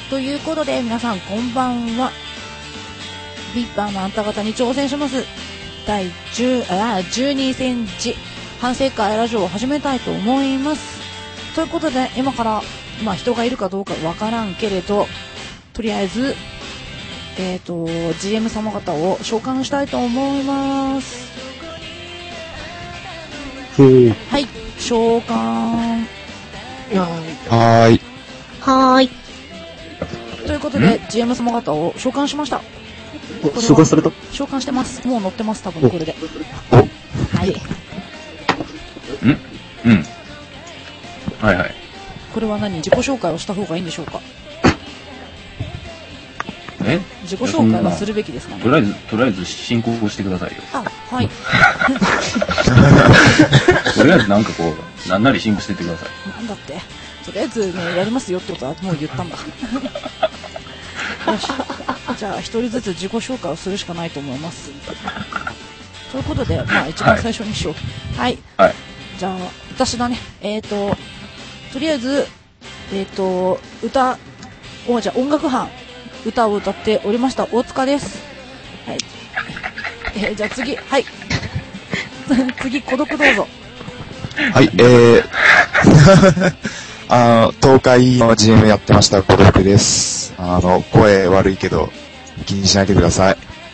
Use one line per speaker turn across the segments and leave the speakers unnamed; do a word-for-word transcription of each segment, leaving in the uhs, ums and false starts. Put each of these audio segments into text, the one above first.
ということで皆さんこんばんは。ビッパーのあんた方に挑戦しますだいじゅうあじゅうにセンチ反省会ラジオを始めたいと思います。ということで今からまあ人がいるかどうかわからんけれど、とりあえずえっと ジーエム 様方を召喚したいと思います。はい、召喚。
はーい。
はーい。
ということで ジーエム 様方を召喚しました。
召喚された？
召喚してます。もう乗ってます多分これで。はい。
うんうん。はいはい。
これは何、自己紹介をした方がいいんでしょうか。
え？
自己紹介はするべきですかね。
とりあえずとりあえず進行してくださいよ。
あ、はい。
とりあえずなんかこうなんなり進行していってください。
なんだって。とりあえずねやりますよってことはもう言ったんだ。よし。じゃあ一人ずつ自己紹介をするしかないと思います。ということで、まあ一番最初にしよう。はい。はい。はい、じゃあ私だね。えっ、ー、ととりあえずえっ、ー、と歌おじゃあ音楽班歌を歌っておりました大塚です。はい。えー、じゃあ次はい。次孤独どうぞ。
はい、えー、あの東海の ジーエム やってました孤独です。あの声悪いけど気にしないでください。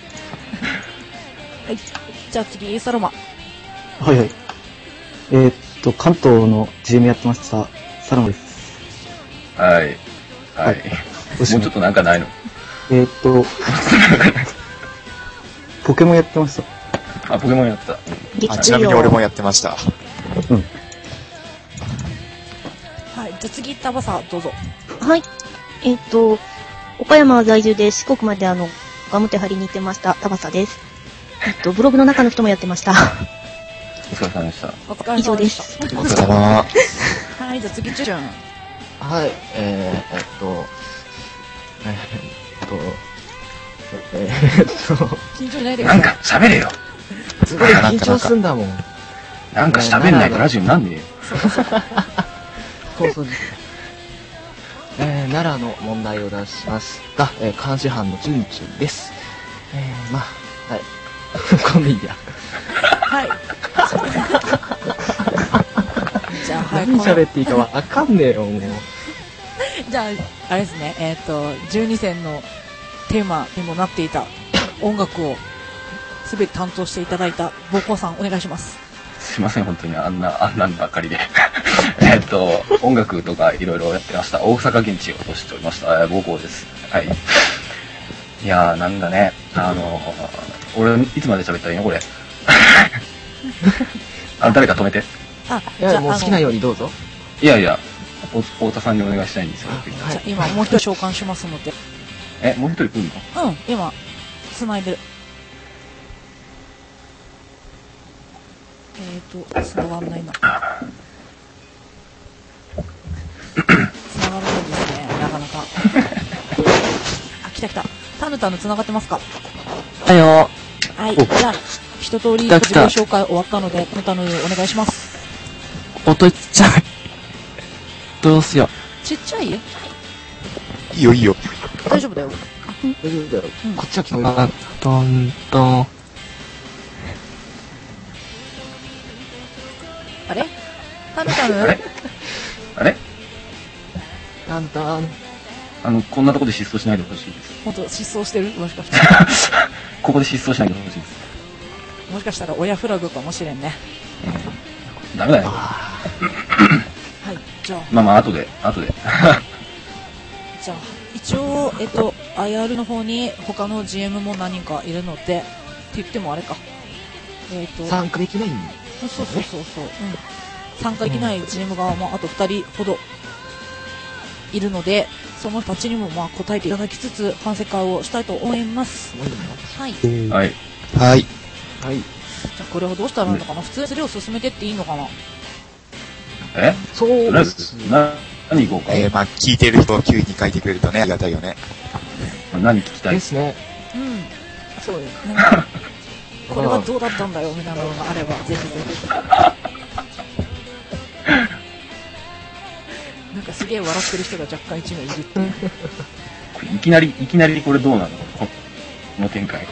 はい。じゃあ次サロマ。
はいはい。えー、っと関東の ジーエム やってましたサロマです。
はいはい。はい、もうちょっとなんかないの？
えー、っとポケモンやってました。
あ、ポケモンやった。
あ、ちなみに俺もやってました。
うん。
はい。じゃあ次タバサどうぞ。
はい。えー、っと岡山在住で四国まであのガムテ張りに行ってましたタバサです。えっとブログの中の人もやってました。
お疲れ様でした。
以上です。
お疲れ様。
はい。じゃあ次チュチュン。
はい。えー、えっとえー、っとえー、っと
緊張しないでください。
なんか喋れよ。
すごい緊張すんだもん。
なんか喋んないとラジオなんねえよ。
そうそうです。えー、奈良の問題を出しました。えー、監視班のチュンチュンです。えー、まあ、はい。こんでいいや。
はい。じゃあ、はい。
何喋っていいかわかんねえよ、もう。
じゃあ、あれですね、えっ、ー、と、じゅうに戦のテーマにもなっていた音楽をすべて担当していただいた暴行さん、お願いします。
すいません、本当にあんな、あんなんばっかりで。えっと、音楽とかいろいろやってました。大阪現地をとしておりました。暴行です。はい。いやー、なんだね。あのー、俺、いつまで喋ったらいいのこれ。あ、誰か止めて。
あ、いや、もう好きなようにどうぞ。
いやいや、太田さんにお願いしたいんですよ。
はい、じゃあ今、もう一人召喚しますので。
え、もう一人来る
の？うん、今、繋いでる。えーと、繋がんないな。繋がらないですね、なかなか。あ、来た来た。タヌタヌ繋がってますか？
はいよ。
はい、じゃあ、一通り自己紹介終わったので、タヌタヌお願いします。
音ちっちゃい。どうしよう。
ちっちゃい？い
いよいいよ。
大丈夫だよ。
大丈夫だよ。
うん、
こっちは聞こえる。トントン。
あれ？タヌタヌ？
あれ？あれ？
タンタン。
あの、こんなとこで失踪しないでほしいです。
ほんと、失踪してる？もしかしたら。
ここで失踪しないでほしいです。
もしかしたら親フラグかもしれんね。
うん、ダメだよ。
はい、じゃあ。
まあまあ、後で、後で。
じゃあ、一応、えっと、アイアール の方に他の ジーエム も何人かいるので、って言ってもあれか。えっと。
参加できないんだ。
そうそうそうそう。うん。参加できない ジーエム が、まあ、あとふたりほどいるので、その人たちにもまあ答えていただきつつ、反省会をしたいと思います。はい。
はい。
はい。
はい。
じゃあ、これはどうしたらいいのかな、普通にそれを進めてっていいのかな。
え？
そうです。
な、何行こうか。
えー、まあ聞いてる人を急に書いてくれるとね、ありがたいよね。
何聞きたい
ですね。
うん。そうですね。これはどうだったんだよ、みたいなのがあれば、ぜひぜひ。なんかすげえ笑ってる人が若干一名いるっていう。
いきなり、いきなりこれどうなのこの展開。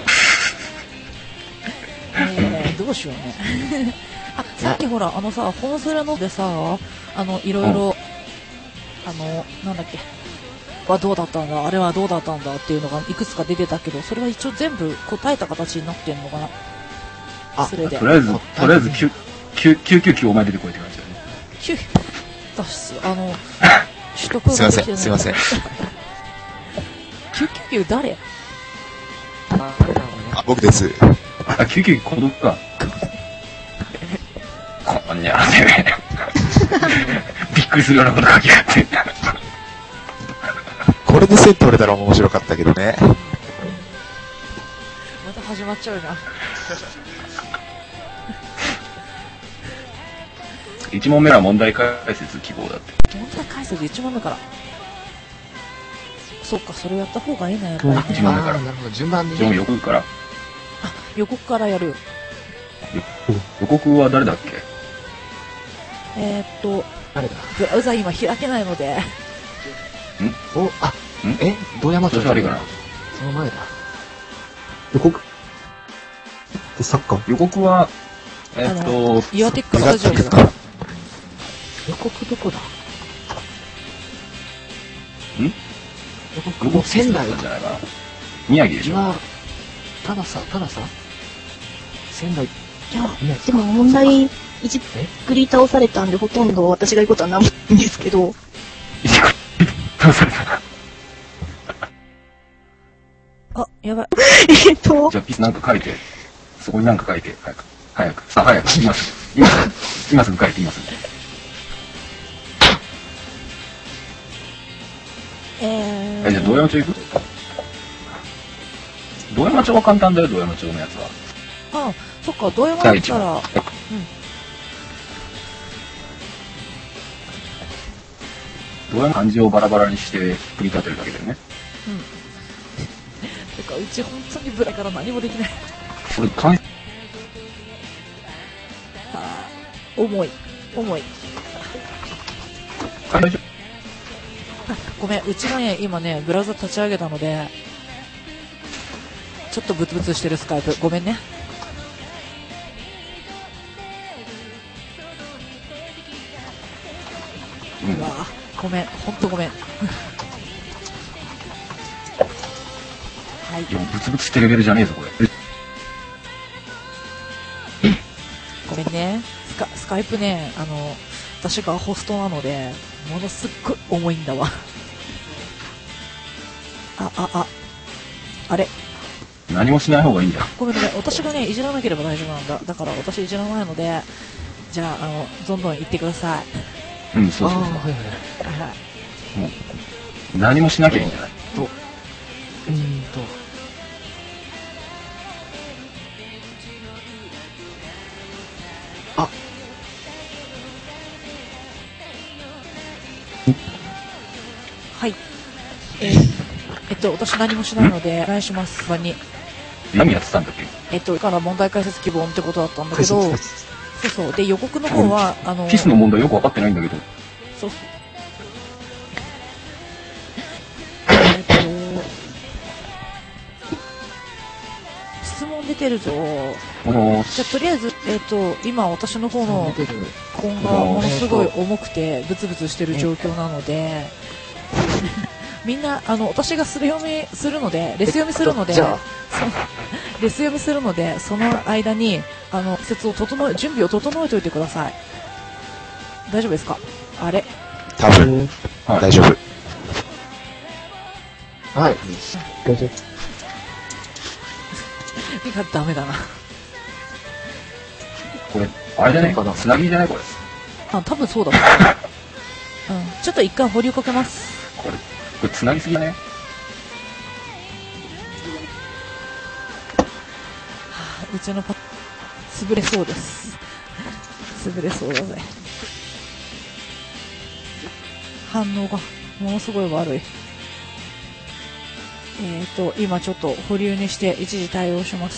えー、どうしようね。あ、さっきほら、あのさ、本スレのでさ、あの、いろいろ、あの、なんだっけ、はどうだったんだ、あれはどうだったんだっていうのがいくつか出てたけど、それは一応全部答えた形になってんのかな。
あ、
それで。
とりあえず、とりあえず、きゅうきゅうきゅうきゅうお前出てこいって感じだよね。
きゅう、だし、あの、取得
すいません、すいません。
きゅうきゅうきゅう誰？
あ、あれだろうね。
あ、僕です。
あ、きゅうきゅうきゅう孤独か。こんにゃーね。びっくりするようなこと書きやがって。
これで線取れたら面白かったけどね。
また始まっちゃうじゃん。
いち問目は問題解説希望だって。
問題解説いち問目から。そっか、それやった方がいいな、やっぱり、ね。
いち問目から。
なるほど、順番に、
じゃあ予告から。
あ、予告からやる。
予告は誰だっけ？
えー、っと、
誰だ
ブラウザ今開けないので。
お、あ、
ん
え堂山町
調子悪いかな。
その前だ。
予告で、サッカー。
予告は、えーっと、
岩手区スタジオです
か。
予告どこだ
ん
予告も仙台
だったんじゃないかな。宮城でしょ。
今、たださ、たださ、仙台、
いや、
宮
でも問題、一繰り倒されたんで、ほとんど私が言うことはないんですけど。
倒された。
あ、やばい。
えっと、
じゃあピースなんか書いて、そこになんか書いて、早く、早く、さあ早く、今すぐ、今すぐ、今すぐ書いて、今すぐ。
えー。
え、じゃあ堂山町行く？堂山町は簡単だよ、堂山町のやつは。
あ、そっか、堂山だったら、うん。
堂山漢字をバラバラにして組み立てるだけだよね。
うん。てか、うち本当にブラから何もできない。
これ漢字、
あー、重い。重い。
漢字、
あ、ごめん、うちがね、今ね、ブラウザ立ち上げたので、ちょっとブツブツしてるスカイプ。ごめんね。
うん
うわぁ。ごめん、ほんとごめん。はい。
いや、ブツブツしてレベルじゃねえぞ、これ。
ごめんね。スカ、スカイプね、あの、私がホストなので、ものすっごい重いんだわ。あ、あ、あ、あれ。
何もしない方がいいんだよ。
ごめんごめん。私がね、いじらなければ大丈夫なんだ。だから私いじらないので、じゃあ、あの、どんどん言ってください。
うん、そうそうそう。
あーはいはいはい。
はいはい。
もう、何もしなきゃいいんじゃない？
と、うーんと、あ、
はい。えーえっと、私何もしないので、お願いします。番に。
何やってたんだっけ？
えっと、から問題解説希望ってことだったんだけど、そうそう。で、予告の方は、あの、
ピスの問題よくわかってないんだけど。
そうそう。えっと、質問出てるぞ。
あの
じゃあ、とりあえず、えっと、今私の方の
出てる。
根がものすごい重くて、ブツブツしてる状況なので、みんな、あの、私がする読みするので、レス読みするので、
じゃあ
そのレス読みするので、その間に、あの、季節を整え、準備を整えておいてください。大丈夫ですか？あれ
多分、
はい
大丈夫。
はい。
大丈夫。
いや、ダメだな。
これ、あれじゃね
かな
つなぎじゃないこれ。
あ、多分そうだと思う。うん。ちょっと一回保留かけます。
これ、これつなぎすぎだね。
はあ、うちのパ、潰れそうです。潰れそうだぜ。反応がものすごい悪い。えーと、今ちょっと保留にして一時対応します。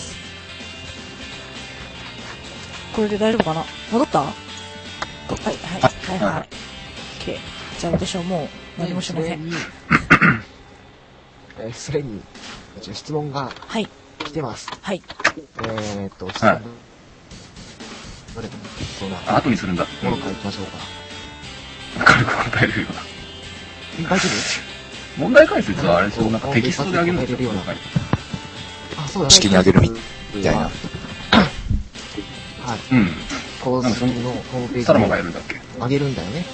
これで大丈夫かな？戻った？はい、はい、はい、はい。OK。じゃあ私はもう何もしません。
えー、それに、質問が
はい。
来てます。
はい。
えーっと、質問、はい、どれかそうな。
あ、後にするんだ。
ものから行きましょうか。
軽く答えれるような。
大丈夫？
問題解説はあれそう、なんかテキストであげるんですよ。
あ、そうだ。
式にあげるみたいな。はい。
うん。公式のホームページ
サラマがやるんだっけ？
あげるんだよね。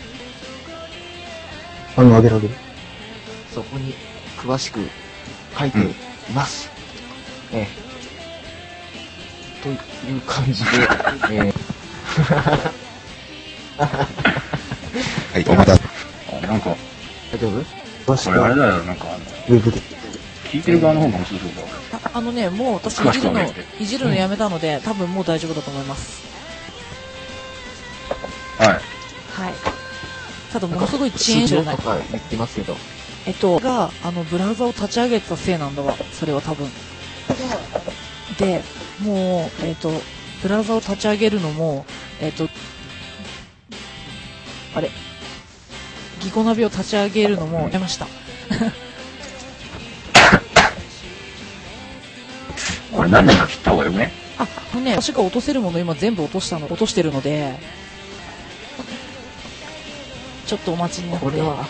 あの、あげるあげる。
そこに詳しく書いています。うん、ええ。という感じで、えー、
はい、おまた。
あ、なんか、
大丈夫？
これあれだよ、なんかあの、
ウェブで。
聞いてる側の方が面白そうだ。
あ, あのね、もう私いじるの、いじるのやめたので、うん、多分もう大丈夫だと思います。
はい。
はい。ただものすごい遅延じゃない。
とか言ってますけど。
えっと、が、あの、ブラウザを立ち上げてたせいなんだわ。それは多分。で、もう、えっと、ブラウザを立ち上げるのも、えっと、あれ、ギコナビを立ち上げるのもやめました。
これ何年か切った方がよくね？
あ、あのね、私が落とせるもの今全部落としたの、落としてるので、ちょっとお待ちになって。
これは、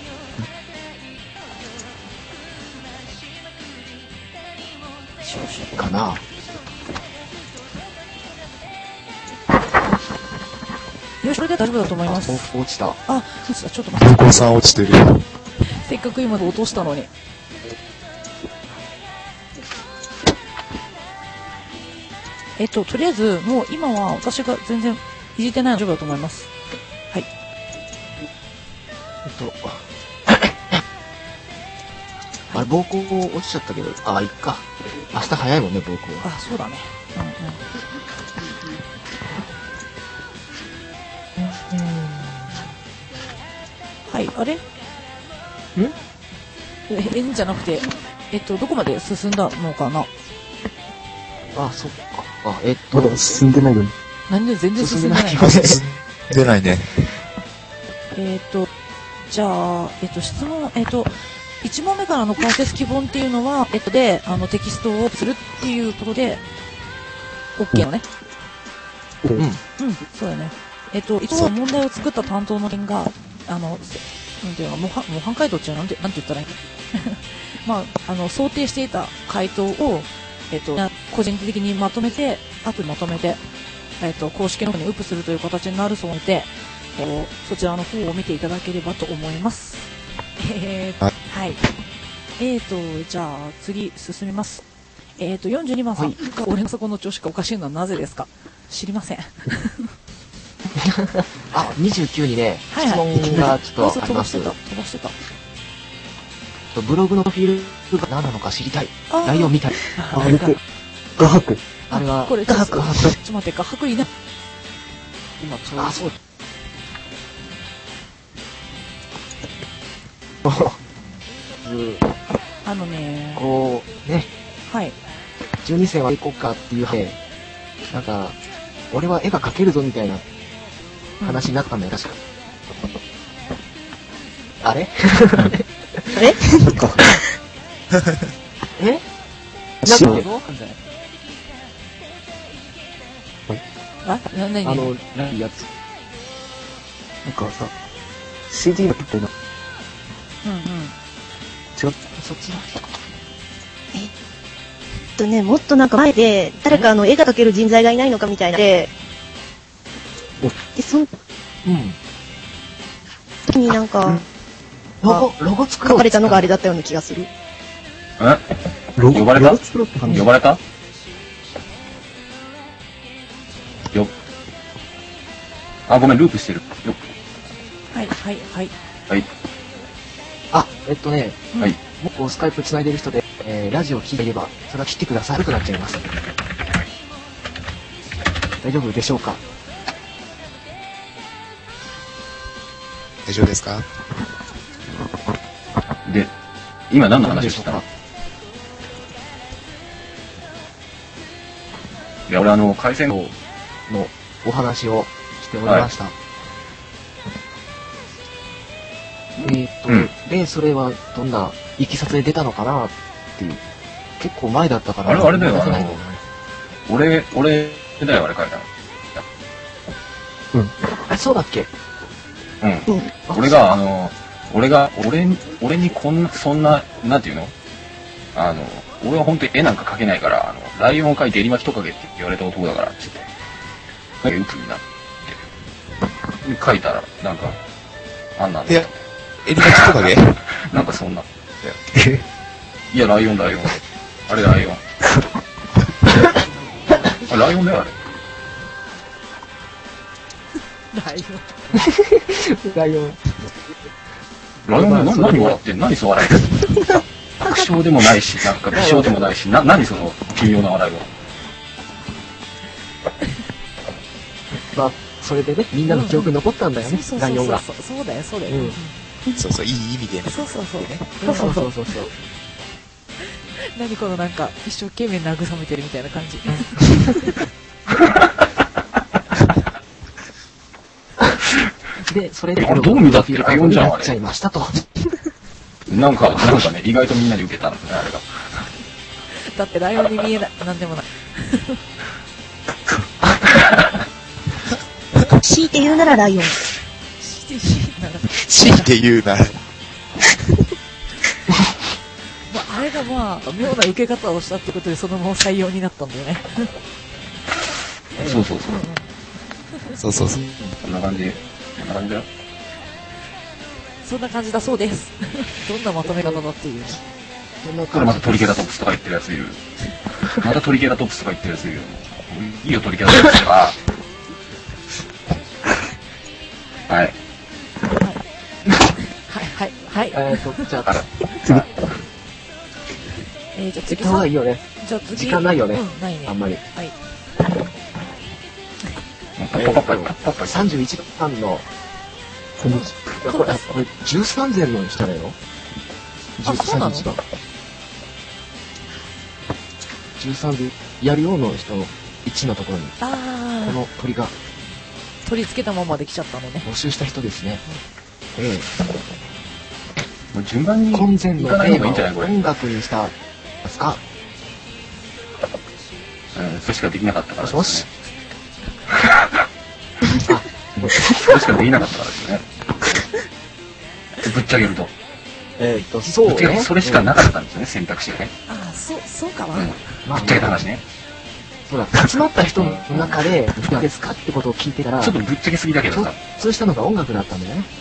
少々
かな。
よし、これで大丈夫だと思います。
落ちた。
あ、落ちた。ちょっと待って。
高校さん落ちてる。
せっかく今で落としたのに。えっと、とりあえず、もう今は私が全然いじってないので大丈夫だと思います。はい。
えっと、あれ、膀胱落ちちゃったけど、あ、いっか。明日早いもんね、膀胱は。
あ、そうだね。うんうん。はい、あれんえ、えんじゃなくて、えっと、どこまで進んだのかな？
あ、そっか。あ、えっと。
まだ進んでないよね。
何で全然進んでない。
進んでないね。
えっと、じゃあ、えっと、質問、えっと、いち問目からの解説基本っていうのは、えっと、で、あの、テキストをするっていうことで、OK のね。
うん。うん、
そうだね。えっと、いつも問題を作った担当の人が、あの、なんていうの、模範、模範解答っていうのはなんて、なんて言ったらいいまあ、あの、想定していた回答を、えっと、個人的にまとめて、後でまとめて、えっと、公式の方にウップするという形になるそうなので、えー、そちらの方を見ていただければと思います。えー、はい。えーと、じゃあ、次、進みます。えーと、よんじゅうにばんさん、はい、俺のそこの調子がおかしいのはなぜですか？知りません。
あ、にじゅうきゅうにね、はいはい、質問がちょっとあります。
飛ばしてた、飛ばしてた。
ブログのプロフィールが何なのか知りたい。内容見たい。
あれか。画伯。
あれは、
これ、画伯。ちょっと待って、画伯いない。今、ちょうど。
あ、そう。
あのね
こう、ね。
はい。
じゅうにせんは行こうかっていうで、なんか、俺は絵が描けるぞみたいな話になったんだよ、確か。あれ
あれ
え
なんかどうあ、な、なに
あの、ないやつ。
なんかさ、シーディー のってな。
うんうん。
違う。
そっちの。
えっとね、もっとなんか前で、誰かあの、絵が描ける人材がいないのかみたいなで、で、そん、うん。時になんか、
ロゴ、ロゴ作ろう。
書かれたのがあれだったような気がする。
え
ロゴ
呼ばれた
ロゴ作ろうって話。
呼ばれたよ。あ、ごめん、ループしてる。よ。
はい、はい、はい。
はい。
あ、えっとね、
うん、
はい。もうこうスカイプ繋いでる人で、えー、ラジオ聞いていれば、それは切ってください。悪くなっちゃいます。大丈夫でしょうか？
大丈夫ですか？
で、今何の話をしてたの？いや、俺あの、回線の
お話をしておりました。はい、えーっと、うん、で、それはどんないきさつで出たのかなっていう。結構前だったから。
あれ、あれだよ、あの、俺、俺だよ、あれ書いたの。
うん。あ、そうだっけ？
うん。俺が、あの、俺が、俺、俺にこんな、そんな、なんていうの？あの、俺は本当に絵なんか描けないから、あの、ライオンを描いてエリマキトカゲって言われた男だから、つって。なんか、鬱になって。描いたら、なんか、あんなんだ。
いや、エリマキトカゲ
なんかそんな。いや、ライオンだよ。あれライオン。あ、ライオンだよ、あれ。
ライオン。
ライオン。
ライオンな、何笑ってんの？何そう笑えてんの？爆笑でもないし、なんか微笑でもないし、な、何その微妙な笑いは。
まあ、それでね、みんなの記憶に残ったんだよね、ライオンが。
そうそうだよ、そうだよ。
そうそう、いい意味でね。
そうそうそう。
そうそうそうそう。
何このなんか、一生懸命慰めてるみたいな感じ。
で、それで、
あれどう見たってライオンじゃん、あれ。
ちゃいましたと。
なんか、なんかね、意外とみんなに受けたんだね、あれが。
だってライオンに見えない、なんでもない。
強いて言うならライオン。
強いて言うなら。
強いて言うなら。
まあ、あれがまあ、妙な受け方をしたってことで、そのまま採用になったんだよね。
そうそうそう。
そうそうそう。
こんな感じ。こんな感じだよ。
そんな感じだそうです。どんなまとめ方だっていう。
これまたトリケラトプスとか言ってるやついる。またトリケラトプスとか言ってるやついるよ。いいよ、トリケラトプスとか。はい。はい。
はい、はい、はい。
えーと、じゃあ、
次。
えー、じゃあ次
さ。はいいよね。
じゃあ次。
時間ないよね。
うん、ないね。
あんまり。
はい。
えーと、さんじゅういちばんの、これ、これ、じゅうさんぜんの下だよ。
あ、そうなの？
じゅうさんでやるようの人のいちのところに、この鳥が、
取り付けたままできちゃったのね。
募集した人ですね。え
え。もう順番に
婚前のテーマを音楽にしたますか？
うん、それしかできなかったからですね。
もしもし。
それしかできなかったからですね。ぶっちゃけると。
えーっと、そうね。
それしかなかったんですよね、選択肢がね。
ああ、そう、そうかな。
ぶっちゃけた話ね。
そうだ、集まった人の中で、どうですかってことを聞いてたら、
ちょっとぶっちゃけすぎだけどさ。
そうしたのが音楽だったんだよね。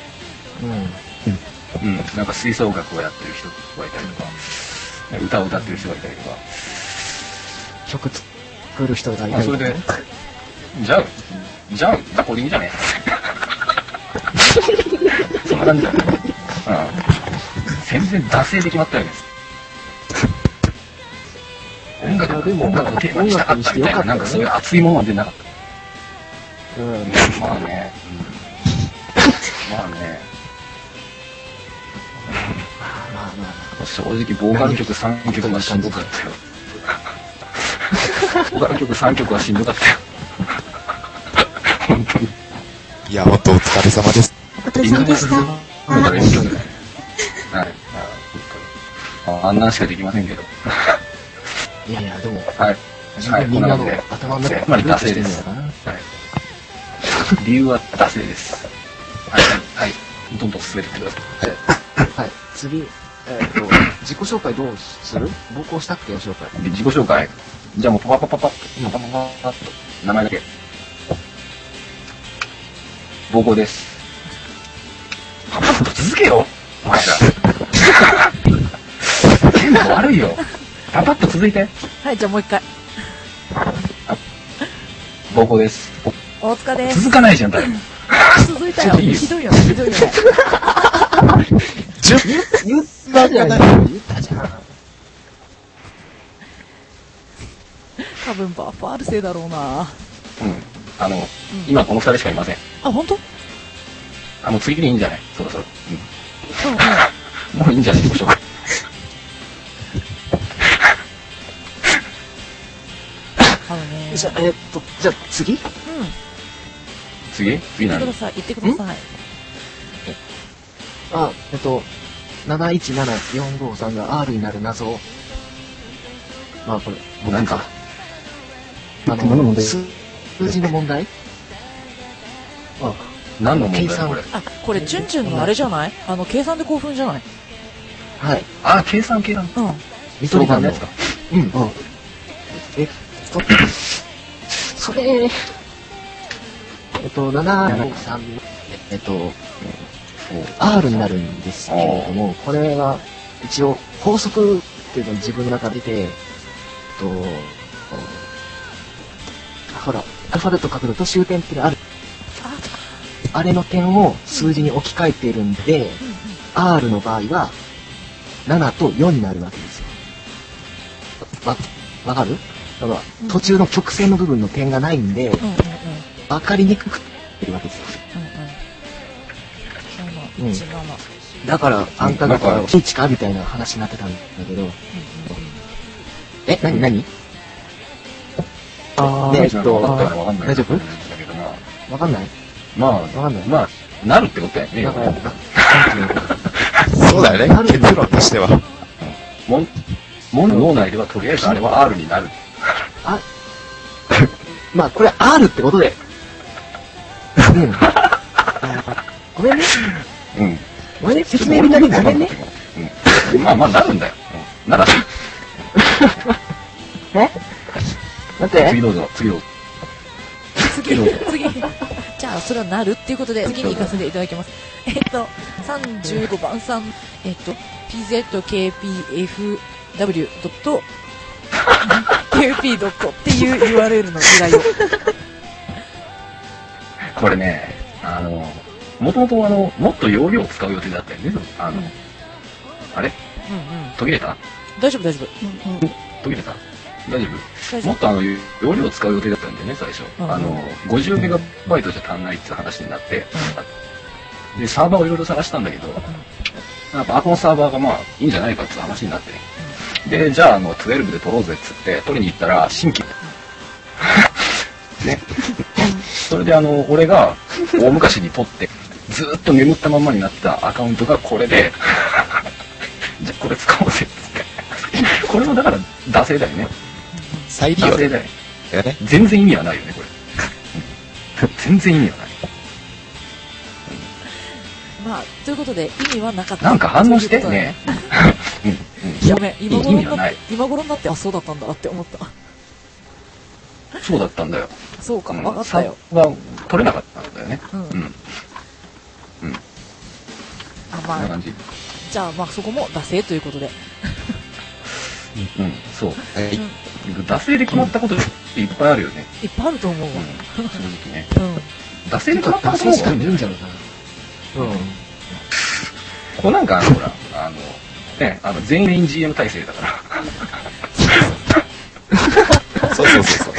うん。うん。なんか吹奏楽をやってる人がいたりとか、歌を歌ってる人がいたりとか。
曲作る人がいたりとか。
それで、じゃあ、じゃあ、じゃあこれいいんじゃねそんな感じだね。うん。全然惰性で決まったよね。音楽でも音楽のテーマにしたかったみたいな、なんかそういう熱いものは出なかった。うん、まあね。うん、まあね。
まあまあ。
正直、ボーカル曲さんきょくはしんどかったよ。ボーカル曲さんきょくはしんどかったよ。本当に。
いや、本当お疲れ様です。
お疲れ様でした。
はい。あんなんしかできませんけど。
いやいや、でも、
はい。
はい、みんなの頭の中
つまり惰性です。はい。理由は惰性です。はい、はい。どんどん進めてってください。
はい。次、えっと、自己紹介どうする？暴行したっけ？紹介。
自己紹介。じゃあもうパパパパッと、パパパパッと、名前だけ。暴行です。パパッと続けよお前ら。テンポ悪いよ。パパッと続いて。
はい、じゃあもう一回。
暴行です。
大塚です。
続かないじゃん、誰も。
続いたよ。ひどいよね、ひどいよね。
言ったじゃん。言ったじゃん。
多分バッファールせいだろうな。
うん。あの、うん、今この二人しかいません。
あ、本当？
あ、もう次でいいんじゃない？そろそろ。うん。
うんうん、
もういいんじゃない？自己紹介。
あのね。
じゃあ、えー、っと、じゃあ次？うん。
次？次何？
言ってください、言ってください。
あ、えっと、 なないちななよんごさんが R になる謎を、まあこれ、
なんか、
あ
何の問題？
数字の問題？
あ、
何の問題
計算
これ。
あ、これ、チュンチュンのあれじゃない？あの、計算で興奮じゃない？
はい。
あ、計算計算。
うん。
見取り版の
のやつか。
うん。
うん。
えっと、それ、えっと、ななごさん、えっと、R になるんですけれども、これは一応法則っていうのを自分の中で出て、えっと、ほら、アルファベット書くのと終点っていうのがある。あれの点を数字に置き換えているんで、R の場合はななとよんになるわけですよ。わ、わかる？だから途中の曲線の部分の点がないんで、
うんうんうん。
わかりにくくってるわけですよ。
うんうん。なな、いち、なな。
だから、あんた
なんか
がいちかみたいな話になってたんだけど、え、なになに
あー、
ねえっと
わかったらわかんない。
大丈夫
だけどまあ、
わかんない
まあ、
わかんない
まあ、なるってことだよね。
だから、
そうだよね。結論としては。
もん、もんの脳内ではとりあえずあれは R になる。
あ、まあ、これ R ってことで。うん。ごめんね。
うん。
ごめんね。説明みたいにごめんね。
うん。まあまあ、なるんだよ。うん。なら、
え待って。
次どうぞ、次どうぞ。
次、次。じゃあ、それはなるっていうことで、次に行かせていただきます。えっと、さんじゅうごばんさん、えっと、ピーゼットケーピーエフダブリュードットキューピードット っていう ユーアールエル の依頼を。
これね、あの、もともとあの、もっと容量を使う予定だったよね。あの、
うん
あれ
うんうん。
途切れた
大丈夫、大丈夫。
途切れた大丈夫
大丈夫。
もっとあの、容量を使う予定だったんだよね、最初。
うんうん
あの、ごじゅうメガバイトじゃ足んないって話になって、で、サーバーをいろいろ探したんだけど、やっぱこのサーバーがまあ、いいんじゃないかって話になってね。で、じゃあ、あの、じゅうにで取ろうぜっつって、取りに行ったら、新規。ね。それであの、俺が、大昔に取って、ずーっと眠ったままになったアカウントがこれで、じゃあこれ使おうぜっつって。これもだから、惰性だよね。
再利用だ
惰性だよね。
よね。
全然意味はないよね、これ。全然意味はない。
まあ、ということで、意味はなかった。
なんか反応して
ということで
ね。うんうん。
ごめん、今
意
頃になって
味はない。、
今頃になって、あ、そうだったんだって思った。
そうだったんだよ。
そうか、
うん
わかったよ。
サーバー取れなかったんだよね。
うん。
うん。うん。
あ、まあ、
こんな感じ。
じゃあ、まあ、そこも惰性ということで。
うん、そう。
はい。
惰性で決まったことっていっぱいあるよね。
いっぱいあると思うわ。
正直ね。
うん。
惰性で決まった
惰
こと
性しかないんじゃないかな。うん。
こうなんかあの、ほら、あの、ね、あの、全員 ジーエム 体制だから。
そうそうそうそう。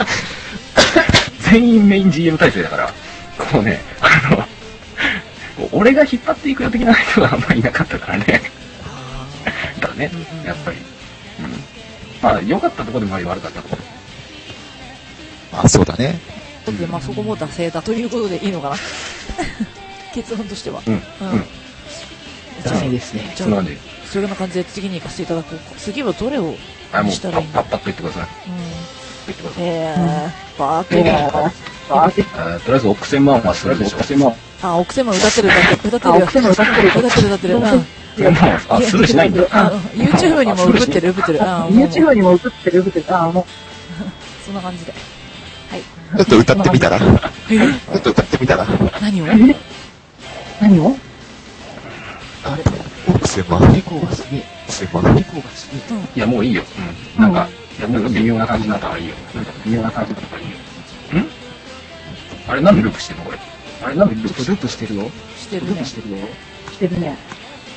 全員メイン ジーエム 体制だから、こうね、あの、こう俺が引っ張っていくよ的な人があんまりいなかったからね。だね、やっぱり。うん。まあ、良かったところでもあり悪かったところ。
まあ、そうだね。
で、まあ、そこも惰性だということでいいのかな。結論としては。
うん。うん。
じゃあ
惰性ですね。
じゃあ
そんな感じ。
そういうような感じで次に行かせていただこうか。次はどれを
あ、もう、
したらいいんだ
パッパッパッと言ってください。
うん。
言ってください。
えー、バーって。
えーとりあえず、億千万はするでしょ。億千万。
あ、奥様歌ってる歌ってる。歌ってる。歌ってる歌ってる歌ってる。うん。
あ、するしないんだ。
あ、YouTube にも映ってる映ってる。あ、YouTube にも映ってる映ってる。あ、もう。そんな感じで。はい。
ちょっと歌ってみたらちょ
え
っと歌ってみたら
何を
何をあれ
億千万。
猫がすげえ。
千万。
猫がすげえ。
いや、もういいよ。うん。なんか、いやなんか微妙な感じになったからいいよ。なんか微妙な感じになったからいいよ。んあれ、なんでループしてんのこれ。あれ、なんでループしてんの
ちょっとループしてるよ。
してるね
ループ。してるよ。
してるね。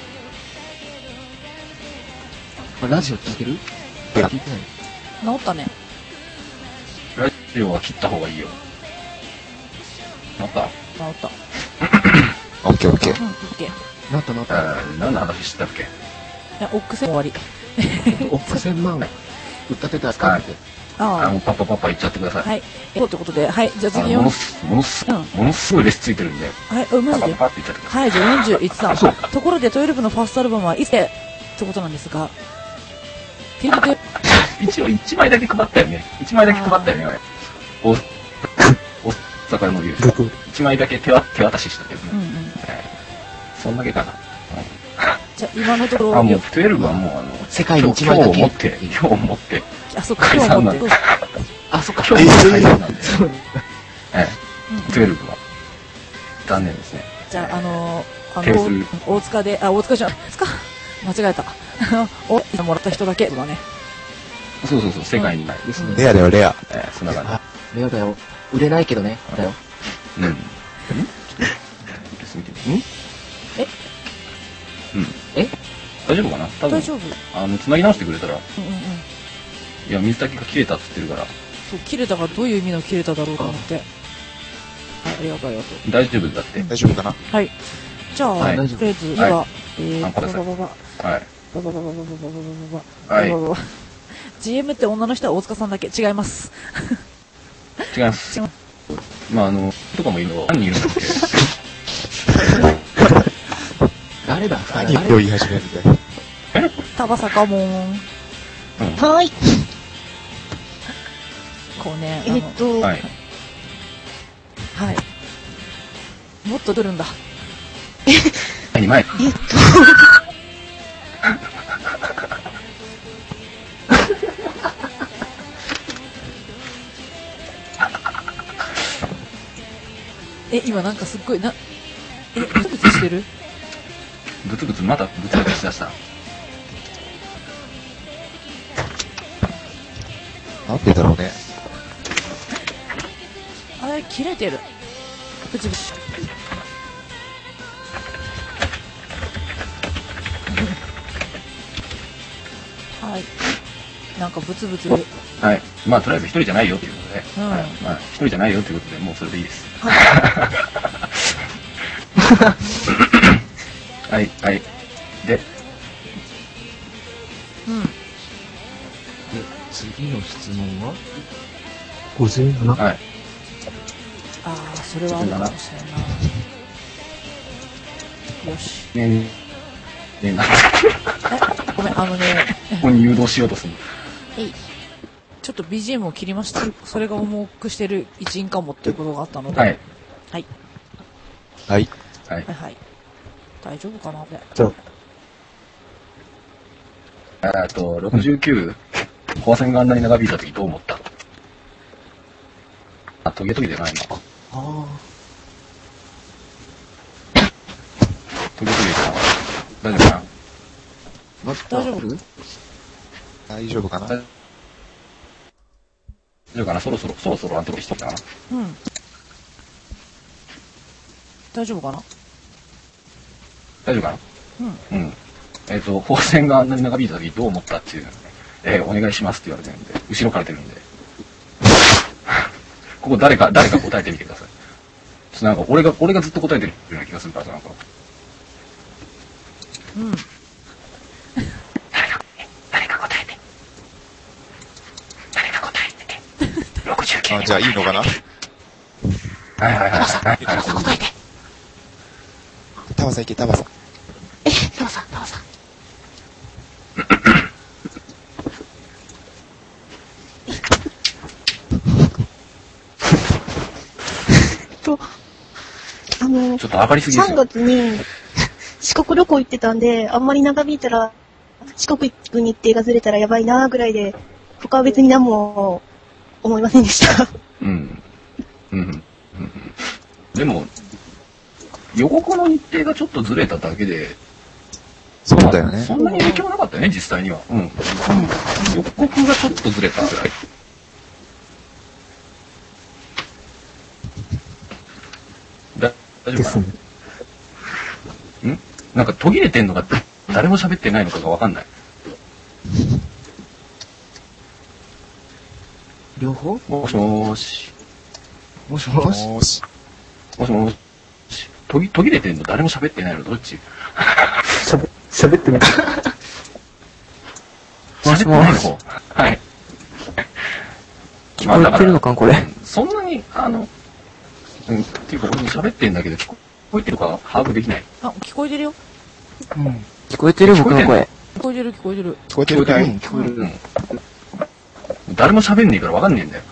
これラジオ聞いてる
いや
聞いてない。
治ったね。
ラジオは切った方がいいよ。なった
治った。
オッケーオッケー。
うん、オッケー。い
なったなっ
え
た。
ー、何の話してたっけ
や、奥線終わり。
億千万売ったてたやつかって。
あ
あの、パッパパッパ言っちゃってください。
はい。えー、ということで、はい。じゃあ次
ものす、ものす、うん、ものすごいレスついてるんで。
はい、うん、マジで。
パッパッパって言っちゃってください。
はい、じゃあよんじゅういちさん。ところで、トイレ部のファーストアルバムはいつでってことなんですが、ピンクテープ。
一応いちまいだけ配ったよね。いちまいだけ配ったよね、俺。お、お、坂の理由。いちまいだけ手わ手渡ししたけどね。うんうん。えー、そんだけかな。
じゃあ今のところ。
あ、もうじゅうにはもうあの、
世界にいちまいだけ。
今日を持って、今日を持って。
あ、そっか、今日を持って。
あ、そっか、今日も解散なんで。ええ、じゅうには。残念ですね。
じゃあ、あのー、あの、大塚で、あ、大塚じゃん、大塚間違えた。お、今もらった人だけだね。
そうそうそう、世界にないですね。
レアだよ、レア。
ええ、そんな感
じ。レアだよ。売れないけどね、だよ。
うん。ん？
え？
うん。え？大丈夫かな？多分。
大丈夫。
あの、繋ぎ直してくれたら。
うんうんうん。
いや、水炊きが切れたっつってるから。
そう、切れたがどういう意味の切れただろうと思って。はい、ありがとう、ありがとう。
大丈夫だって。
大丈夫かな？
はい。じゃあ、
はい、
とりあえず、では、えー、
ババババ。はい。
ババババババババババババ。ジーエム って女の人は大塚さんだけ。違います。
違います。違います。まあ、あの、とかもいるの。何人いるんだっけ？
誰だ？
何を言い始めるんだよ。
え？
タバサカモン。
はい。
こうね、
えっと、
はい。
はい。もっと来るんだ。
何前？
えっと、
え、今なんかすっごいな、え、ブツブツしてる？
ブツブツまだブツブツしだした。
なんでだろうね。
あれ、切れてる。ブツブツ。はい。なんかブツブツ。
はい。まあ、とりあえず一人じゃないよっていうことで。
うん。
はい。まあ、一人じゃないよっていうことで、もうそれでいいです。はい、はい。で。
うん。
で、次の質問は
ごじゅうなな。
はい。
ああ、それはあるかもしれんな。よし。
ねえ、ねえ、なんか。
え、ごめん、あのね。
ここに誘導しようとする。
えい。ちょっと ビージーエム を切りました。それが重くしてる一因かもっていうことがあったので。
はい。
はい。
はい。
はい。
はいはい。大丈夫かな、これ。
じゃ
あ、えっと、ろくじゅうきゅう、フォア線があんなに長引いたときどう思った？あ、トゲトゲじゃないな。
ああ。
トゲトゲじゃない。大丈夫かな？
大丈夫？
大丈夫かな？
大丈夫かな？そろそろ、そろそろアントロピーしてきたかな？
うん。大丈夫かな？
大丈夫かな？
うん。
うん。えっと、フォア線があんなに長引いたときどう思ったっていうのね、えー、お願いしますって言われてるんで、後ろから出るんで。ここ誰か、誰か答えてみてください。ちょっとなんか、俺が、俺がずっと答えてるような気がするからさ、なんか。
うん。
誰か、誰か答えて。誰か答えて。ろくじゅうきゅう。
あ、じゃあいいのかな？
はいはいはい。はいはいはい。
答えて。
タバさん行け、タバさん。
え、タバさん、タバさん。
と、あの、
ちょっと上がりすぎです
さん
よ。
がつに四国旅行行ってたんで、あんまり長引いたら、四国行く日程がずれたらやばいなーぐらいで、他は別に何も思いませんでした。
うん。うん。うん。でも、予告の日程がちょっとずれただけで、
そうだよね。
そんなに影響なかったよね、実際には。うん。うん、予告がちょっとずれたぐらい。だ、大丈夫かな？ん？なんか途切れてんのか、誰も喋ってないのかがわかんない。
両方？
もしもーし。
もしもし。
もーし。
もしもーし。途切途切れてんの誰も喋ってないのどっち？
しゃべ、しゃべってみて。
喋ってないの方。はい。
聞こえてるのかこれ。
そんなに、あの、うん、っていうか俺も喋ってんだけど、聞こえてるか把握できない。
あ、聞こえてるよ。
うん。聞こえてる僕の声。
聞こえてる聞こえてる。
聞こえてるかい？
聞こえる。うん。誰も喋んねえからわかんねえんだよ。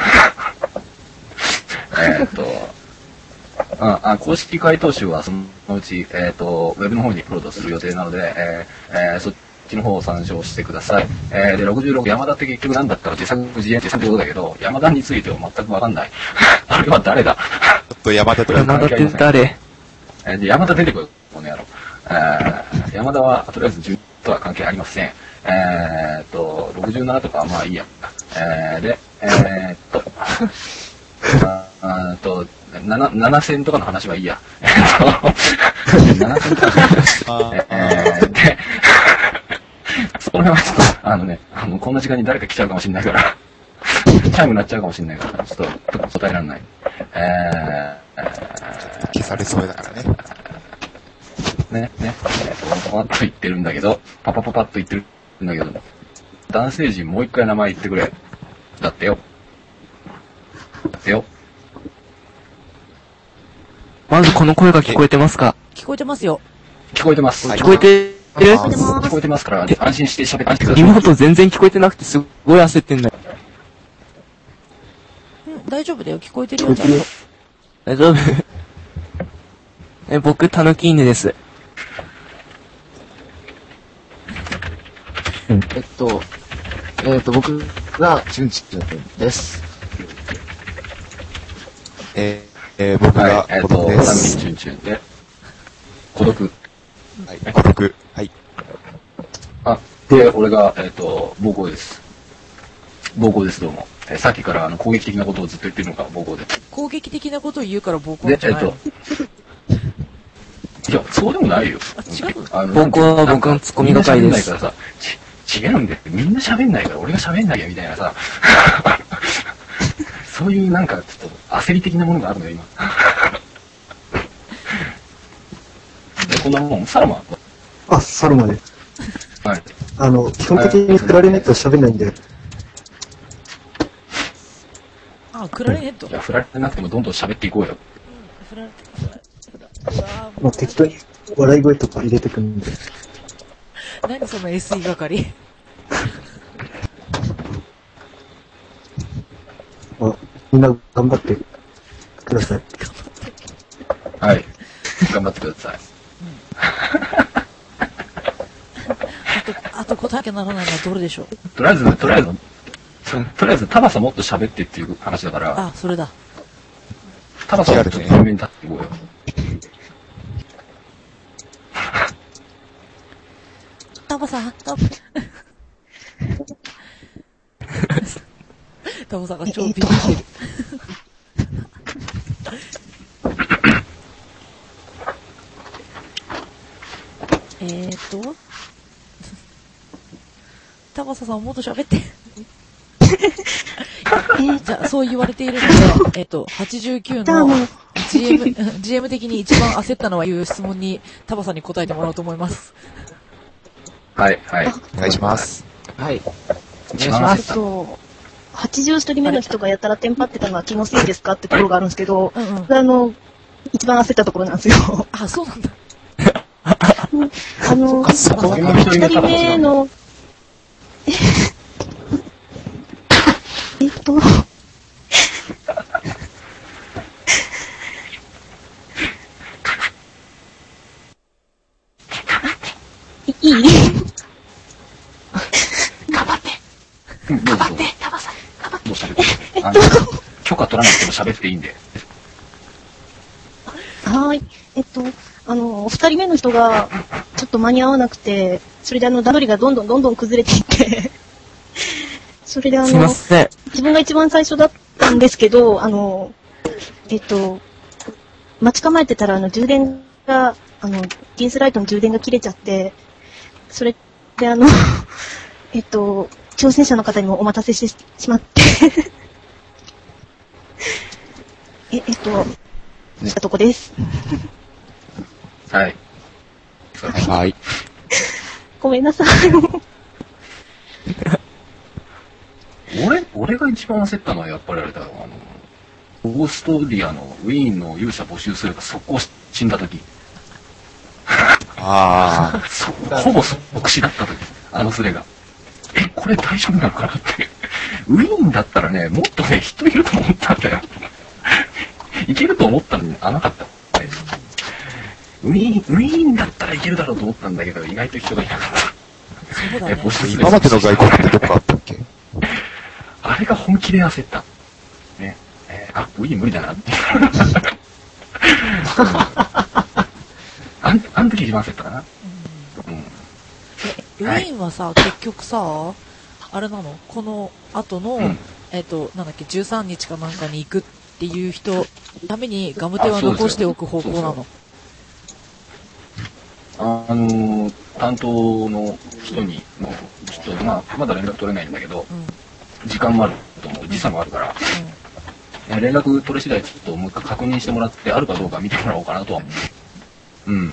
えっと、あ、あ、公式回答集はそのうち、えっと、ウェブの方にアップロードする予定なので、えーえー、そっちの方を参照してください。えー、で、ろくじゅうろく、山田って結局何だったか自作自演ってことだけど、山田については全くわかんない。あれは誰だ？
ちょっと山田と
山田って誰？
えー、で、山田出てこい、この野郎。えー、山田は、とりあえずじゅうとは関係ありません。えーっと、ろくじゅうななとかはまあいいや。えー、で、えー、っと、あーっと、ななせんとかの話はいいや。えーっと、ななせんとかの話。えー、で、そこら辺はちょっと、あのね、あの、こんな時間に誰か来ちゃうかもしれないから、チャイム鳴っちゃうかもしれないから、ちょっと、答えられない。えー、
消されそうだからね。
ね、ね、えー、パパパッと言ってるんだけど、パパパパッと言ってるんだけど、男性陣もう一回名前言ってくれ。だってよ。だってよ。
まずこの声が聞こえてますか？
聞こえてますよ。
聞こえてます。
聞こえてる？
聞こえてますから、安心して喋ってください。
妹全然聞こえてなくてすっごい焦ってんだよ。
うん、大丈夫だよ。聞こえてるよ、ちゃんと。
大丈夫？え、僕、たぬき犬です。
うん。
えっと、えっと、僕が、ちゅんちゅんです。
えー、えー、僕が
はい、えっ
孤
と、
独です。
タミチュンチュンで、孤独。
はい、孤独。はい。
あ、で、俺が、えっと、暴行です。暴行です、どうも。えーさっきからあの攻撃的なことをずっと言ってるのが暴行です。
攻撃的なことを言うから暴行
で、
じゃないの。
えっと、いや、そうでもないよ。
あ、違うの？
あの
暴行は僕のツッコミ係です。
みんな喋んないからさ、ち、違うんだよ。みんな喋んないから、俺が喋んなきゃみたいなさ、そういうなんかちょっと焦り的なものがあるのよ、今。で、こんなもん、サラマ
あ、サルマです。
はい。
あの、基本的にクラリネット喋んないんで、
あ、クラリネット。
いや、振られてなくてもどんどん喋っていこうよ。
振られて、振られて、振られて。
もう適当に笑い声とか入れてくるんで。
何その エスイー 係。
あ、みんな頑張ってください。
はい。頑張ってください。
あと、あと答えなきゃならないのはどれでしょう？
とりあえず、とりあえず、とりあえず、タバサもっと喋ってっていう話だから、
あ、それだ。
タバサもちょっと前面に立っていこうよ。
タバさん、タバ、タバさんが超ビビってる。えーと、タバサさんもっと喋って。じゃあ、そう言われているので、えっと、はちじゅうきゅうの ジーエム、ジーエム 的に一番焦ったのはいう質問にタバさんに答えてもらおうと思います。
はい、はい。
お願いします。
はい。
お願いしま
えっ
す。
と、はちじゅうひとりめの人がやたらテンパってたのは気のせいですかってところがあるんですけど、
うんうん。
これあの、一番焦ったところなんですよ。
あ、そうなんだ。
あの、
あそこの一人目
二人目の、ええっと、いい
うん、どうぞ。頑張って、タバさん。頑張って。どう喋って。あの、許可取らなくても喋っていいんで。
はーい。えっと、あの、二人目の人が、ちょっと間に合わなくて、それであの、段取りがどんどんどんどん崩れていって、それであ
すいま
の、
せん。
自分が一番最初だったんですけど、あの、えっと、待ち構えてたら、あの、充電が、あの、ギンスライトの充電が切れちゃって、それであの、えっと、挑戦者の方にもお待たせしてしまって、え、えっと、したとこです。
はい。
はい。
ごめんなさい。
俺、俺が一番焦ったのはやっぱりあれだよ、あの、オーストリアのウィーンの勇者募集すれば速攻死んだ時。
ああ。
ほぼ即死だった時、あのスレが。え、これ大丈夫なのかなって。ウィーンだったらね、もっとね、人いると思ったんだよ。いけると思ったのに、あ、なかった。ウィーン、ウィーンだったらいけるだろうと思ったんだけど、意外と人がいなかった。
そうだね。
今までの外国ってどこあったっけ？
あれが本気で焦った。ね。えー、あ、ウィーン無理だなって。あん、あの時一番焦ったかな。うん。うん、
ウィーンはさ、はい、結局さ、あれなのこの後の、うん、えっ、ー、と、なんだっけ、じゅうさんにちかなんかに行くっていう人のためにガムテは残しておく方向なの？
あのー、担当の人に、もう、ちょっと、まあ、まだ連絡取れないんだけど、うん、時間もあると思う、時差もあるから、うん、連絡取れ次第ちょっともう一回確認してもらって、あるかどうか見てもらおうかなとは思う。うん。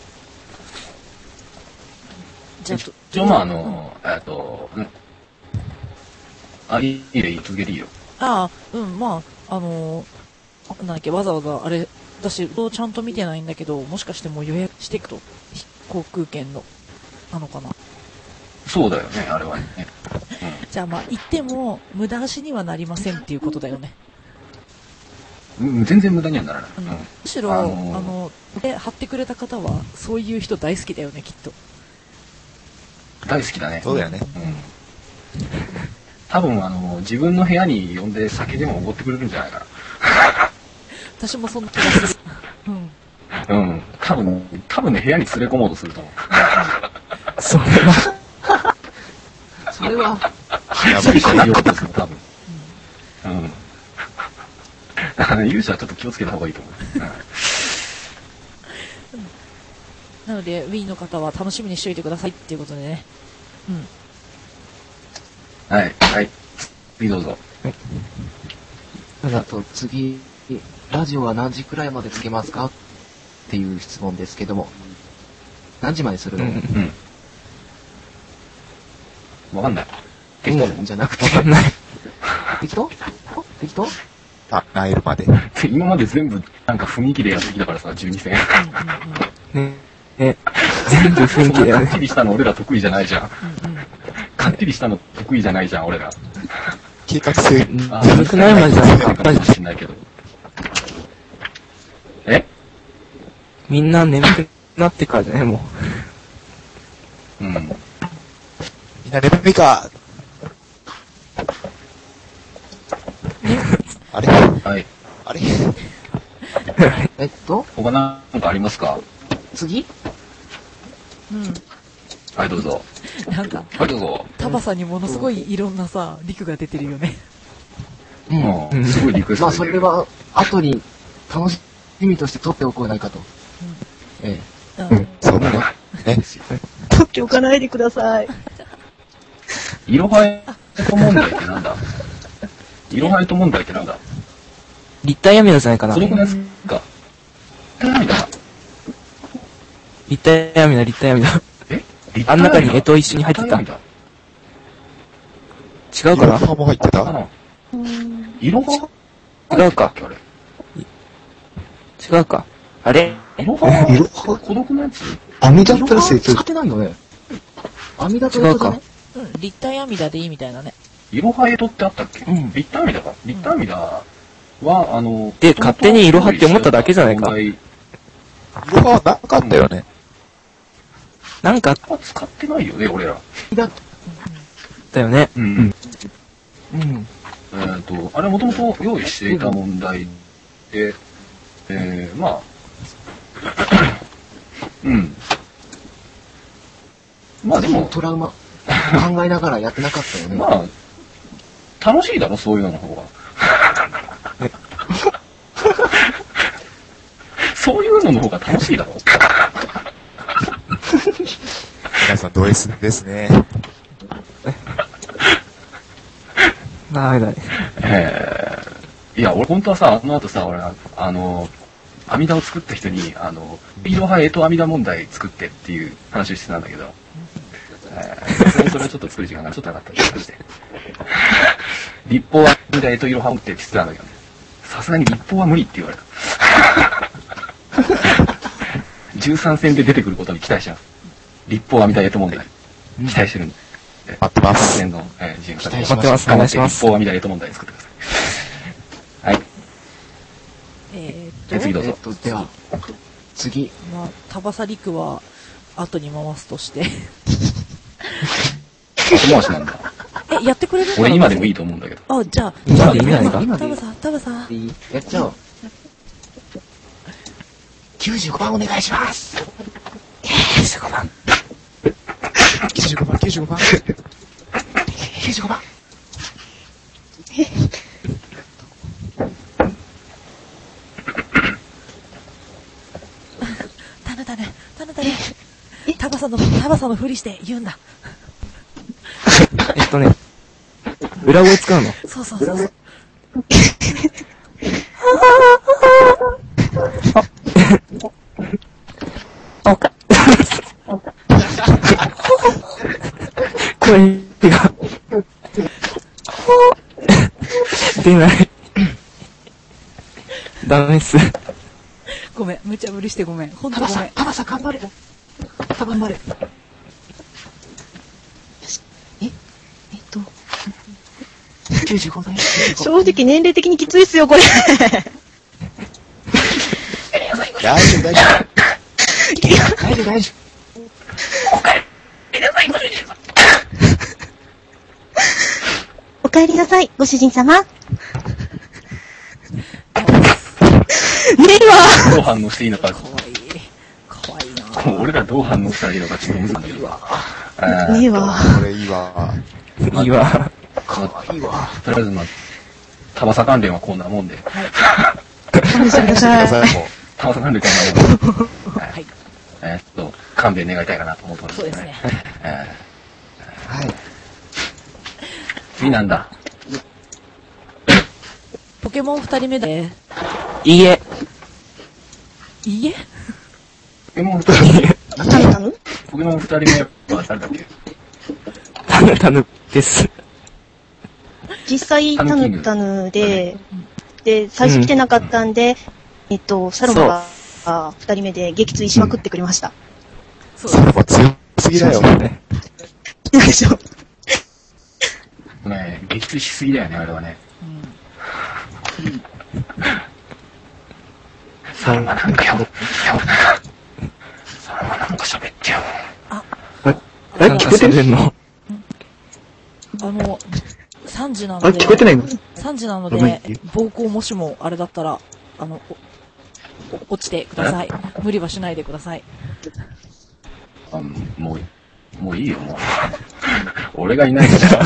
じゃあ、一応まあ、あの、えっと、うん。あ、いいでいい、続けていいよ。
ああ、うん、まあ、あのー、なんだっけ、わざわざ、あれ、私、ちゃんと見てないんだけど、もしかしてもう予約していくと、航空券の、なのかな。
そうだよね、あれはね。うん、
じゃあまあ、行っても、無駄足にはなりませんっていうことだよね。
うん、全然無駄にはならない。うん、む
しろ、あのー、あの、で、貼ってくれた方は、そういう人大好きだよね、きっと。
大好きだね。
そうだよね。
うん。多分、あの、自分の部屋に呼んで酒でもおごってくれるんじゃないかな。
私もそんな気がする。うん。
うん。多分、多分ね、部屋に連れ込もうとすると思う。
それは、それは、
やばいしないようですよ、多分。うん。だからね、勇者はちょっと気をつけた方がいいと思う。
うん、なので、ウィーンの方は楽しみにしておいてくださいっていうことでね。うん。
はい、はい。次どうぞ。はい。
ただと、次、ラジオは何時くらいまでつけますかっていう質問ですけども。何時までするの？うん。
わかんない。
適当じゃなくて。わかんない。適当？適当？
あ、ナイルまで。
今まで全部、なんか雰囲気でやってきたからさ、じゅうに戦。
ね。え、全部雰囲気でやる。
かっちりしたの俺ら得意じゃないじゃん。かっちりしたの得意じゃないじゃん、俺ら。
計画性。
眠くなるまでじゃないか。
かもしんないけど。え？
みんな眠くなってからじゃないも
う。うん。みん
な眠いか。あれ？
はい。
あれ？
えっと
他なんかありますか？
次？
うん。
はい、どうぞ。
なんか、
はい、どうぞ。
タバさんにものすごいいろんなさ、リクが出てるよね。
うん。すごいリクエスト。
まあ、それは、後に、楽しみとして撮っておこうないかと。うん、ええ。
うん、そうだね。ね。
撮っておかないでください。
いろはエイト問題ってなんだ？いろはエイト問題ってなんだ？
立体闇だじゃないかな。
孤独のやつか。立体闇だ。
立体闇だ、立体闇だ。
え？
あん中に干支一緒に入ってた。違うかな？
いろはも入ってた？
いろは？
違うか。違うか。あれ？
いろは？孤独のやつ？
阿弥陀プラス
使ってないよね。阿弥陀と
違うか。うん、立体阿弥陀でいいみたいなね。
いろはエトってあったっけ？うん。立体阿弥陀か。立体阿弥陀は、あの、
で、勝手にいろはって思っただけじゃないか。
いろはなかったよね。
なんか、
使ってないよね、俺ら。
だだよね。
うん。うん。
うん
えっと、あれもともと用意していた問題で、えー、まあ、うん。まあでも、
トラウマ考えながらやってなかったよね。
まあ、楽しいだろ、そういうのの方が。そういうのの方が楽しいだろ。
皆さんド S ですね。
ないない。
えー、いや、俺本当はさ、あの後さ、俺、あの、阿弥陀を作った人に、あの、いろはエト阿弥陀問題作ってっていう話をしてたんだけど、えー、それそれちょっと作る時間がちょっとなかったりとかして。 立法はみたいといろは持ってって言ってたんだけどね。さすがに立法は無理って言われた。じゅうさん戦で出てくることに期待してます。立法はみたいと問題。期待してるんで。
待ってます。
戦の、えー、ジーエム さん。
待ってます。お願いします。
立法はみたいと問題作ってください。はい。
えーっと、
次どうぞ。
えっと、では、次。
まあ、タバサリクは後に回すとして。
後回しなんだ。
え、やってくれるのかな。
俺今でもいいと思うんだけど。
あ、じゃあ、
今でいいんじゃないか。
タバさん、タバさん。
やっちゃおう。きゅうじゅうごばんお願いします。
きゅうじゅうごばん。きゅうじゅうごばん、きゅうじゅうごばん。
きゅうじゅうごばん。
タヌタヌ、タヌタヌ。タバさんの、タバさんのふりして言うんだ。
えっとね、裏声使うの。
そうそうそうそう。
あ、声が出ない。ダメっす。
ごめん、無茶ぶりしてごめん。ほんとごめん。
タバさん頑張れ。タバ頑張れ。え、えっと、きゅうじゅうごだよ。
正直年齢的にきついっすよ、これ。
大丈夫、大丈夫。
大丈夫、大丈夫。
お帰りなさい、ご主人様。ねえわ。
どう反応していいのか。
かわいい。かわいいな。
俺らどう反応したらいいのかちょっと難しいけど。
ねえわ。
これいいわ。
いいわ。
かわいいわ。とりあえずまあ、タバサ関連はこんなもんで。
はい。
勘弁してください。
タバサ関連こんなもんで。
はい。
えーっと、勘弁願いたいかなと思ってます
そうですね。
え
はい。
ー次なんだ。
ポケモン二人目で、
いいえ。
いいえ
ポケモン二人目。
タヌタヌ
ポケモン二人目は誰だっけ？
タヌタヌです。
実際、タヌタヌで、で、最初来てなかったんで、えっと、サロマが、あ二人目で撃墜しまくってくれました。
そう
それは強すぎだよ。
ね。
でしょ。
ねえ、撃墜しすぎだよね、あれはね。サロマなんかよ。サロマなんか喋ってよ。
え、聞こえてんの？
あの、さんじな
あ、
ので、
聞こえてないの？
さんじなの
ごめん
で、暴行もしもあれだったら、あの、お落ちてください。無理はしないでください。
あもう、もういいよ、もう。俺がいないから。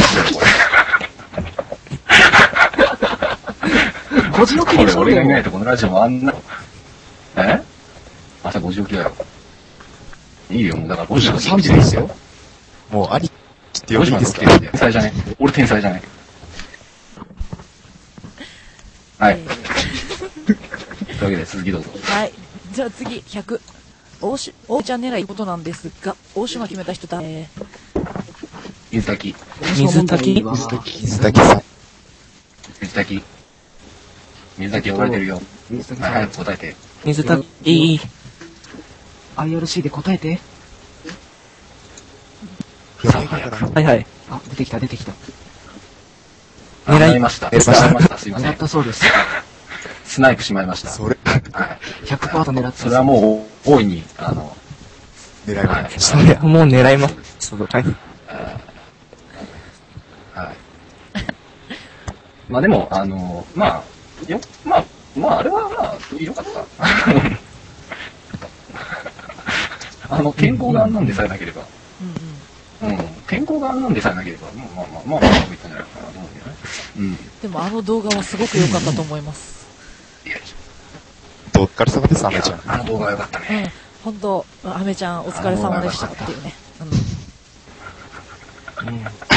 ごじ起き
これ
でしょ。
俺がいないとこのラジオもあんな、え朝ごじ起きだよ。いいよ、もうだからごじ
さんじですよ。
もう、兄貴って呼
ごじまで
びですか？
起きてるんで。天才じゃね俺天才じゃない。はい。
え
というわけで続きどうぞ。
ーはい。じゃあ次、ひゃく。大し、大ちゃん狙いということなんですが、大島決めた人だ。え
水炊き。
水炊き
水炊き。
水炊さん。
水炊き。水炊き呼ばれてるよ。
水炊き
はい、早
さん。
く答えて。
水炊き。
アイアールシー で答えて。
やばいから。
はいはい。
あ、出てきた、出てきた。
あ、
狙い
狙いました。
狙いました
狙いました。すいませ
狙っ
ん。
たそうです。
スナイプしまいました。
それ、
はい。
ひゃくパーセント狙ってた。
それはもう、大いに、あの、
狙いま
はい。
それはもう狙います。はい。
はい。まあでも、あの、まあ、よ、まあ、まあ、あれはまあ、よかった。あの、健康があんなんでさえなければ、
ーうんうん。
うん、健康があんなんでさえなければ、まあまあまあ、まあ、まあ、うまくいったんじゃないかなと思うんだよね。うん。
でもあの動画はすごく良かったと思います。
お疲れ様です、アメちゃん。
あの動画は良かった
うん
ね。。
ほんと、アメちゃんお疲れ様でしたっていうね。うん。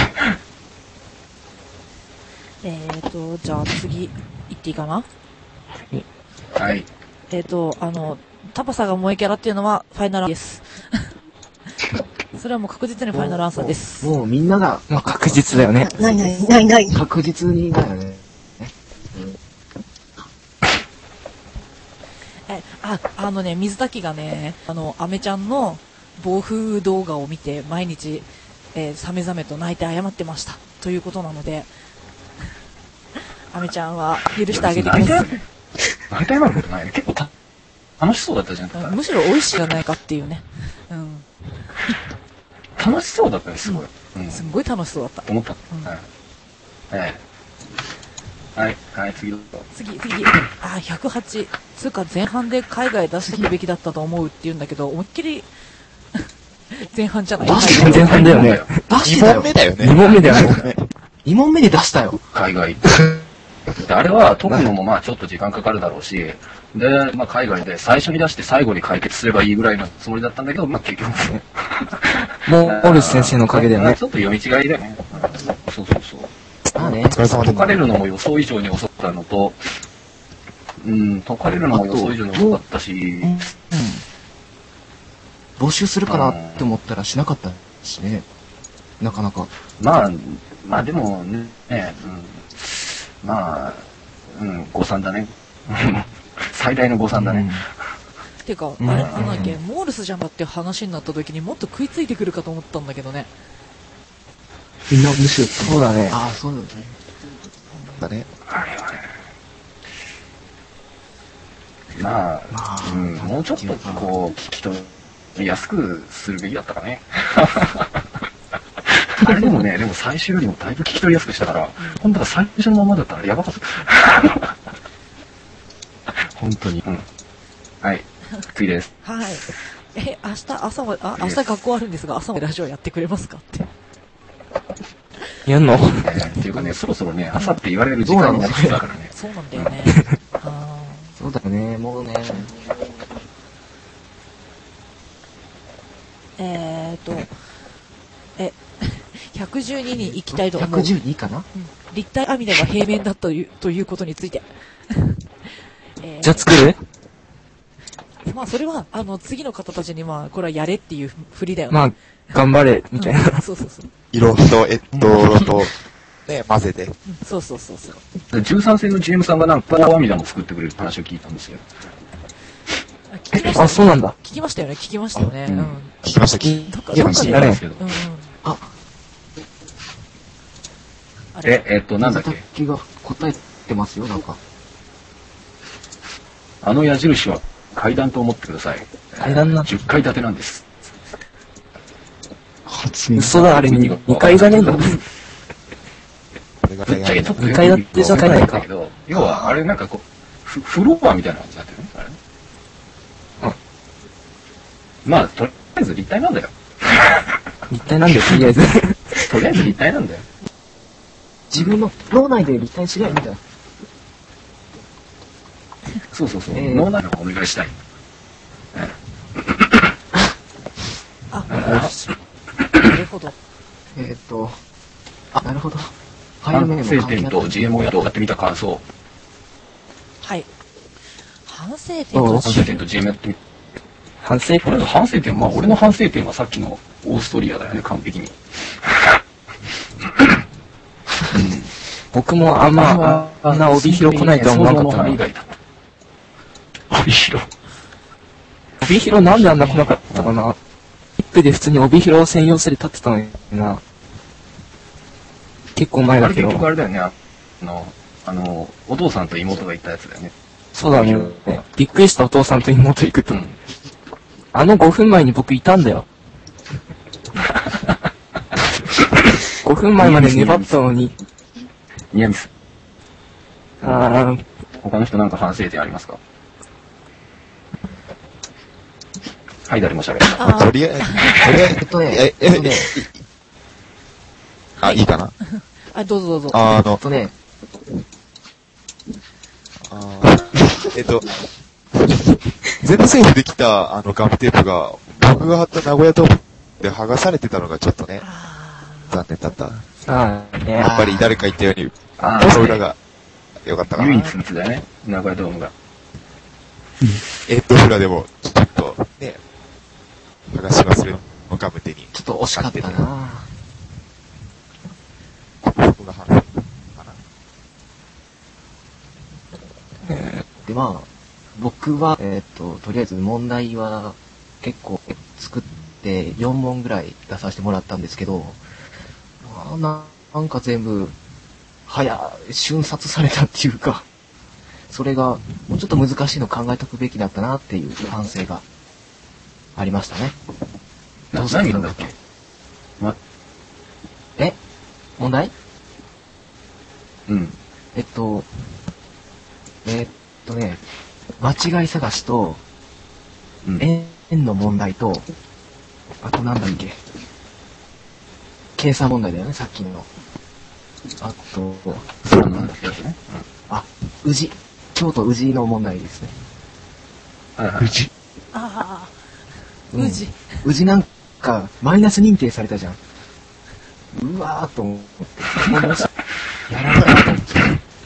えーと、じゃあ次、行っていいかな？
はい。
えーと、あの、タパサが萌えキャラっていうのはファイナルです。 それはもう確実にファイナルアンサーです。
もう、もうみんなが、
まあ、確実だよね。
ないないないない。
確実にだよね。
え、あ、あのね、水炊がね、あの、アメちゃんの暴風動画を見て、毎日、えー、さめざめと泣いて謝ってました。ということなので、アメちゃんは許してあげてください。
泣いて謝ることないね。結構た楽しそうだったじゃん。
むしろ美味しいじゃないかっていうね。うん。
楽しそうだったね、すごい。
うん。すごい楽しそうだった。
思った。うん。はい。はい、はい、次どうぞ。
次、次。あ、ひゃくはち。つうか前半で海外出すべきだったと思うって言うんだけど、思いっきり、前半じゃない。
前半だよね。
に問目だよね。
に問目だよね。
に問目で出したよ。
海外。あれは解くのもまあちょっと時間かかるだろうし、で、まあ海外で最初に出して最後に解決すればいいぐらいのつもりだったんだけど、まあ結局ね。
もう、オルス先生のおかげだよね。
ちょっと読み違いだよね。そうそうそう。
まあね。
解
かれるのも予想以上に遅かったのと、うん、解かれるのも予想以上に遅かったし、うん。
募集するかなって思ったらしなかったしね。なかなか。
まあ、まあでもね、ねうん、まあ、うん、誤算だね。最大の誤算だね。
うん、てか、あれなんだっけ、モールスじゃんだって話になった時にもっと食いついてくるかと思ったんだけどね。
みんなむしろ
そうだね。
ああ、そうだね。
だね。
あれはね。まあ、まあ、うん、もうちょっとこう、聞き取りやすくするべきだったかね。あれでもね、でも最初よりもだいぶ聞き取りやすくしたから、本当は最初のままだったらやばかった。本当に。うん。はい。次です。
はい。え、明日朝まで、あ、明日学校あるんですが、朝までラジオやってくれますかって。
やんの、
えー、っていうかね、そろそろね、朝って言われる時間になってきたからね。
そうなんだよね。あ
そうだよね、もうね。
えーと、え、ひゃくじゅうにに行きたいと思う。
ひゃくじゅうにかな、うん、
立体網目が平面だという、ということについて。
えー、じゃあ作る？
まあそれは、あの、次の方たちにまあ、これはやれっていう振りだよね。
まあ、頑張れ、みたいな。
うん、そうそうそう。
色と、えっと、と、ね、混ぜて、うん。
そうそうそうそう。
じゅうさん戦の ジーエム さんがなんか、パワーミラも作ってくれる話を聞いたんですよ。
あ、聞きました、ね、
あ、そうなんだ。
聞きましたよね、聞きましたよね。うん。
聞きました、聞
きました。
聞きましたけど。
うんうん。
あ、
え、えっと、なんだっけ。
気が答えてますよ、なんか。
あの矢印は階段と思ってください。
階段な
じゅっかい建てなんです。
嘘だ、あれにかいじゃねえんだ。
ぶっちゃけちょっと
にかい建てじゃないか。
要は、あれなんかこう、フフロアみたいな感じになってるね。あれね。うん。まあ、とりあえず立体なんだよ。
立体なんだよ、とりあえず。
とりあえず立体なんだよ。
自分の脳内で立体しないみたいな。
そうそうそう。えー、脳内のお願いしたい。
あ、なるほど。
えーっと、あ、なるほど。
反省点と ジーエム をやってみた感想。
はい。反省点と
ジーエム 反省点と ジーエム やってみた。
反省点
反省点、まあ俺の反省点はさっきのオーストリアだよね、完璧に。
僕もあんま、あんな帯広来ないとは思わなかったな。
帯広。
帯広なんであんな来なかったかな。一区で普通に帯広専用セリ立ってたのにな。結構前だけど。
あれ結局あれだよね。あの、あの、お父さんと妹が行ったやつだよね。
そうだね。びっくりしたお父さんと妹行くと。うん、あのごふんまえに僕いたんだよ。ごふんまえまで粘ったのに。
ニアミス。
あー。
他の人なんか反省点ありますか？はい、誰も喋らない。
とりあえず、とりあえず、
えっとね、
え、え、え、あ、いいかな？
あ、どうぞどうぞ。
あの、
えっとね、
あえっと、全部セーフできた、あの、ガムテープが、僕が貼った名古屋ドームで剥がされてたのがちょっとね、残念だった。
ああ、ね、
やっぱり誰か言ったように、
あ
その裏が良かったかな。
唯一無二だよね、名古屋ドームが。
えっと、裏でも、ちょっと、ね、剥がし忘れガムテに。
ちょっと惜しかったな
そこが反省かな。
で、まあ、僕は、えっと、とりあえず問題は結構作ってよんもんぐらい出させてもらったんですけど、まあ、ななんか全部、早、瞬殺されたっていうか、それが、もうちょっと難しいの考えとくべきだったなっていう反省がありましたね。
な何なんだっけ、ま、
え問題
うん。
えっと、えっとね、間違い探しと、
うん。
円の問題と、あとなんだっけ、計算問題だよね、さっきの。あと、
そうなんだやつね。
あ、宇治。京都宇治の問題ですね。
はいはい。
ああ、
うん
宇治。
宇治なんか、マイナス認定されたじゃん。うわーっと思って。もうもしやらなかったと思って。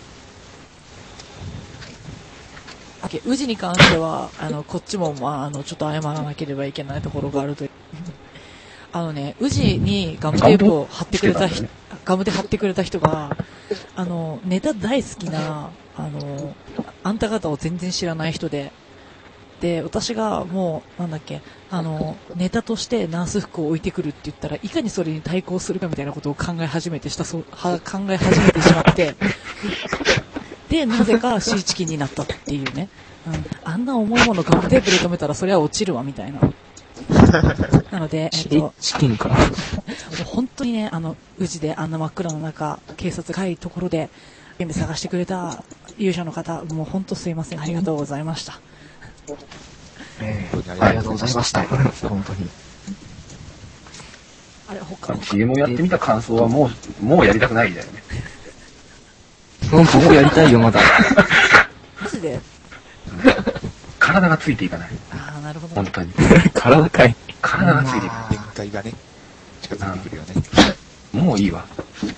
あけ、宇治に関しては、あの、こっちも、まあ、あの、ちょっと謝らなければいけないところがあるという。あのね、宇治にガムテープを貼ってくれた人、ガムテ貼ってくれた人が、あの、ネタ大好きな、あの、あんた方を全然知らない人で、で、私がもう、なんだっけ、あの、ネタとしてナース服を置いてくるって言ったらいかにそれに対抗するかみたいなことを考え始めてした、そう、は、考え始めてしまって、で、なぜかシーチキンになったっていうね。うん。あんな重いものガムテープで止めたらそりゃ落ちるわ、みたいな。なので、えっと、
チキンか。
もう本当にね、あの、宇治であんな真っ暗の中、警察がいいところで、ゲーム探してくれた勇者の方、もう本当すいません。ありがとうございました。
えー、ありがとうございました。本当に。
あれ、他の
シーエム をやってみた感想はもう、もうやりたくないだよね。
うん、僕やりたいよ、まだ。
マジで
体がついていかない。
ああ、なるほど。
本当に。
体かい。
体がついていかない。
限界がね、近づいてくるよね。
もういいわ。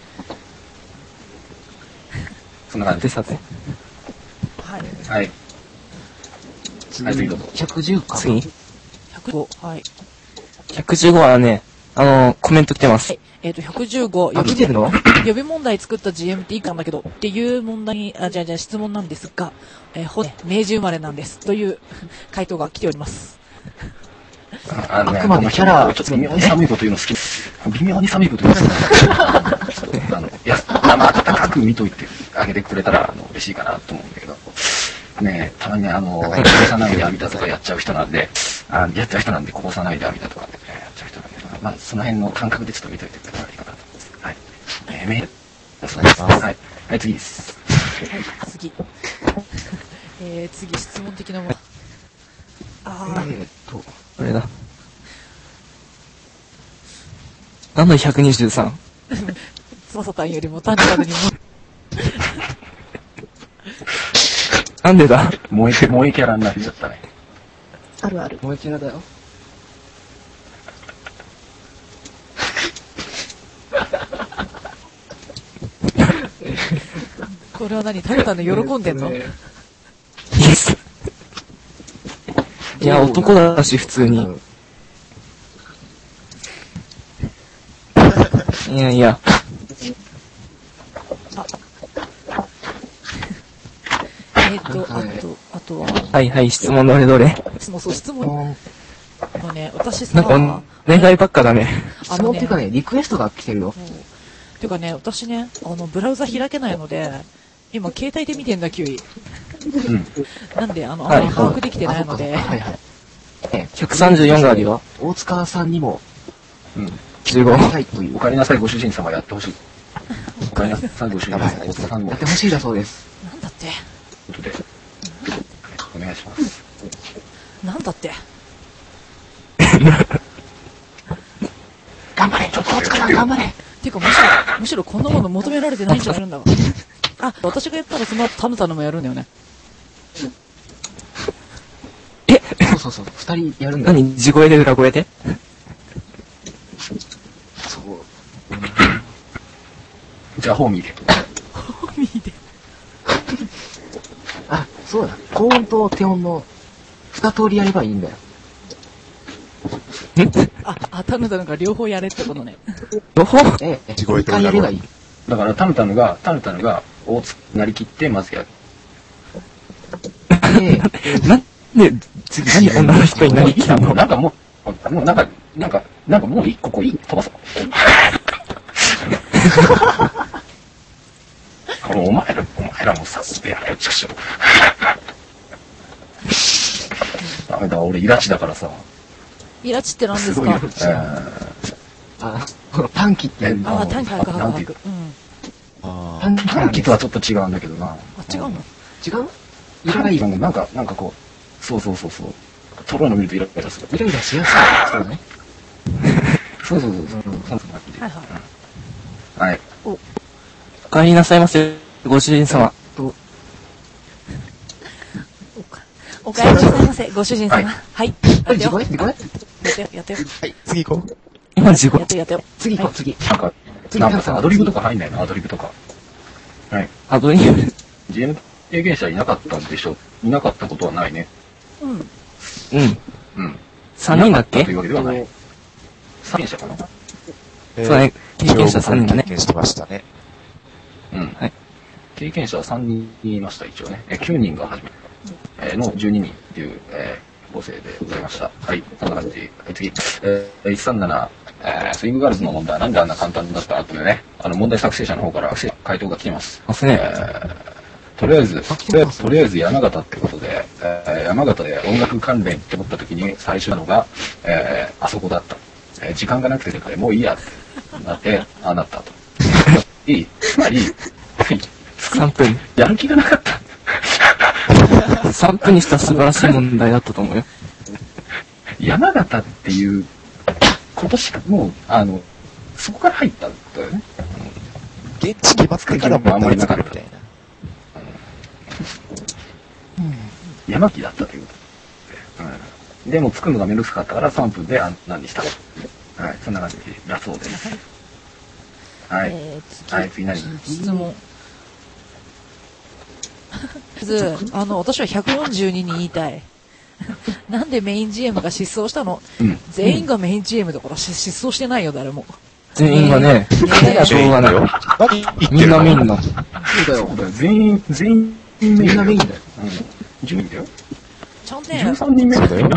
そんな感じ
さてさて。
はい。
はい。はい、次どうぞ。
ひゃくじゅうか。
次
ひゃくご。はい。
ひゃくじゅうごはね、あの、コメント来てます。
はい。えっ、ー、と、ひゃくじゅうご。
あ、来てるの？
予備問題作った ジーエム っていいかんだけど、っていう問題に、あ、じゃあじゃあ質問なんですが、えー、ほ、明治生まれなんです。という回答が来ております。
あのね、
あくまでキャラ、
ちょっと微妙に寒いこと言うの好き。微妙に寒いこと言うの好き。あの、いや、生温かく見といてあげてくれたら、あの、嬉しいかなと思うんだけど。ねたまにね、あの、こぼさないで浴びたとかやっちゃう人なんで、あやっちゃう人なんで、こぼさないで浴びたとか、ね、やっちゃう人なんで、まあ、その辺の感覚でちょっと見といてくれたらいいかなと思います。はい。えー、メール、お願いします。はい。はい、次です。
はい、次。えー、次、質問的なもの。あー。
えーっと、
あれだ。なんだひゃくにじゅうさん。
翼たんよりも単純にも。
なんでだ
萌え、萌えキャラになっちゃったね。
あるある。
萌えキャラだよ。
これは何タルタンの喜んでんの？
え
イエス。いや、男だし、普通に。いやいや。
えっと、あと、あとは、
はいはい、質問どれどれ。
質問、そう、質問。あのね、私さ、
なんか、願いばっかだね。
質問っていうかね、リクエストが来てるよ。
ていうかね、私ね、あの、ブラウザ開けないので、今、携帯で見てんだ、キウイ。
うん。
なんで、あの、あ
はい
んまり把握できてないので、
はいはい。え
ひゃくさんじゅうよんがあるよ。
大塚さんにも、
うん。
じゅうご。
やりたいという
お。かえりなさい、ご主人様やってほしい。おかえりなさい、ご主人様。大塚さんも。
やってほしいだそうです。
なんだって、
ということで、お願いします。
なんだって。
頑張れちょっと大塚さん頑張れ
ていうか、むしろ、むしろこんなもの求められてないんじゃないんだわ。あ、私がやったらその後タヌタヌもやるんだよね。
えそうそうそう、二人やるんだよ。
何地声で裏声で
そう。
じゃあ、ホーミーで。
ホーミーで。
あ、そうだ。高音と低音の二通りやればいいんだよ。
あ、あ、タヌタヌが両方やれってことね。
両方
ええ、
地声と
一回やればいい。
だから、タヌタヌが、タヌタヌが、大津なりきって、まずやる。
で、
なんで、次何女の人になりきるの？
なんかもう、もうなんか、なんか、なんかもういい、ここいい、飛ばそう。お前ら、お前らもさすがやれよ、ちくしょう。ダメだ、俺イラチだからさ。
イラチって何ですか？
すごいよ。えー
あ、この短期っていうの
あ、短期白
なんていう
白白。うん。
あ
短期
短期とはちょっと違うんだけどな。
あ、違うの？
違う色がいい。
なんか、なんかこう、そうそうそうそう。トロイの見るとイライラする。
イライラしやすい人だね。
そうそうそうそう。そうそう
はいはい。
はい。
お帰りなさいませ、ご主人様。
と、
お帰りなさいませ、ご主人様。はい。
あれ、
やってよ。
地声地声
やってよ、やってよ。
はい、次行こう。
今地声
やっ。てよ、やってよ。
次行こう、次。
なんか、
次
なんかさ、アドリブとか入んないのアドリブとか。はい。
アドリブ。
ジーエム 経験者いなかったんでしょいなかったことはないね。
うん。
うん。
うん。
三人だっけ？
というわけではない。三人者かな
えー
そうだね。経験者さんにんだね
経。験してましたね。
うん。
はい。
経験者はさんにんいました、一応ね。え、きゅうにんが初めて、えーのじゅうににんっていう、えー、構成でございました。はい。そんな感じ。はい、次。えー、いちさんなな、えー、スイングガールズの問題、なんであんな簡単だった後でね、あの、問題作成者の方から回答が来てます。
ますね。
えーとりあえず、とりあえず、とりあえず山形ってことで、えー、山形で音楽関連って思った時に最初なのが、えー、あそこだった。えー、時間がなくてもういいやってなって、ああなったと。いい。つまり、
さんぷん。
やる気がなかった。
さんぷんにした素晴らしい問題だったと思うよ。
山形っていう、今年もう、あの、そこから入ったんだよね。
現地決まってから問題作るみたいな。
山木だったということで。うん、でも作るのがめんどくさかったからさんぷんであんなんにした。はい、そんな感じだそうです。はい。
えー、次。
はい、次何？
質問。まず、あの、私はひゃくよんじゅうにに言いたい。なんでメイン ジーエム が失踪したの？
うん。
全員がメイン ジーエム だからし失踪してないよ、誰も。
全員がね、
ね
しょうがない。
何言って
みん
るの
なみんな。
そうだよ。
そうだよ、全員、全員メイン
みんなメインだよ。
うん。じゅうにんだよ。
ちゃんとね
じゅう、さんにんめだよ。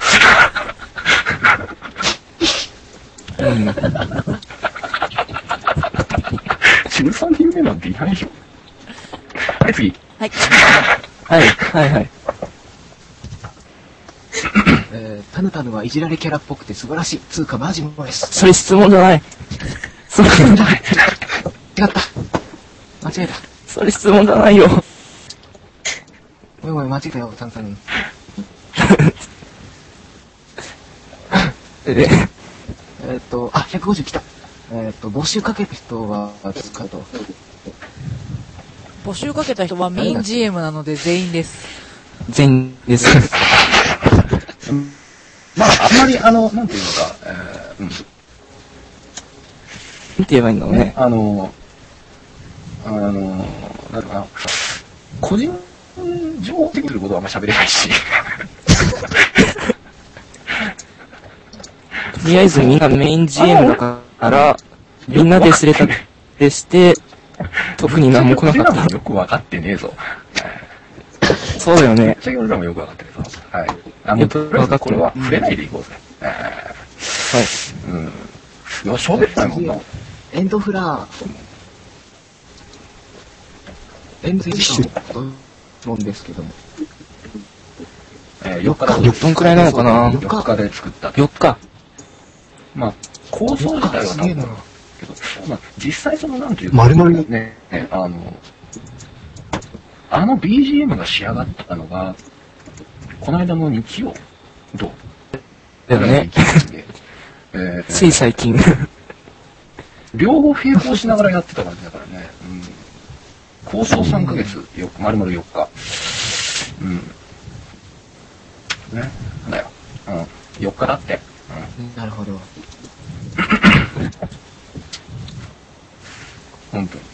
うん。
じゅうさんにんめなんていないよ。はい、次。
はい。
はい、はい、はい。
えー、タヌタヌはいじられキャラっぽくて素晴らしい。つうかマジモです。
それ質問じゃない。それ、
違った。間違えた。
それ質問じゃないよ。
おいおい、間違えたよ、タヌタヌ。
え、
えーっと、あ、ひゃくごじゅう来た。えーっと、募集かけた人は、つかと。
募集かけた人はメイン ジーエム なので全員です。
全員です。
まあ、あんまり、あの、なんていうのか、えー、うん。
なんて言えばいいんだろう
ね
ね、。
あの、あの、なんだろうな、個人情報的にすることはあんまり喋れないし。
とりあえずみんなメイン ジーエム だから、みんなでスレタでして、特に何も来なかった
俺らも。よくわかってねえぞ。
そうだよね
ぶっ。ちゃけ俺らもよくわかってるぞ。はい。あの、とりあえずこれは触れないでいこうぜ。え
はい。
ー、うん。いや、喋れないもんな。
エンドフラー。エンズ時間と思うんですけども。
えー、よっかだ。
どんくらいなのかな
よっかで作ったと。
よっか。
まあ、構想自体は
すげえな。
けど、まあ、実際その、なんていうか、
丸々に
ね、ね、あの、あの ビージーエム が仕上がったのが、この間の日曜、どう
だよね。
えー、
つい最近。
両方並行しながらやってた感じだからね。うん。構想さんかげつ、よ丸々よっか。うん。ね。なんだよ。うん。よっかだって。
なるほど。
本当に。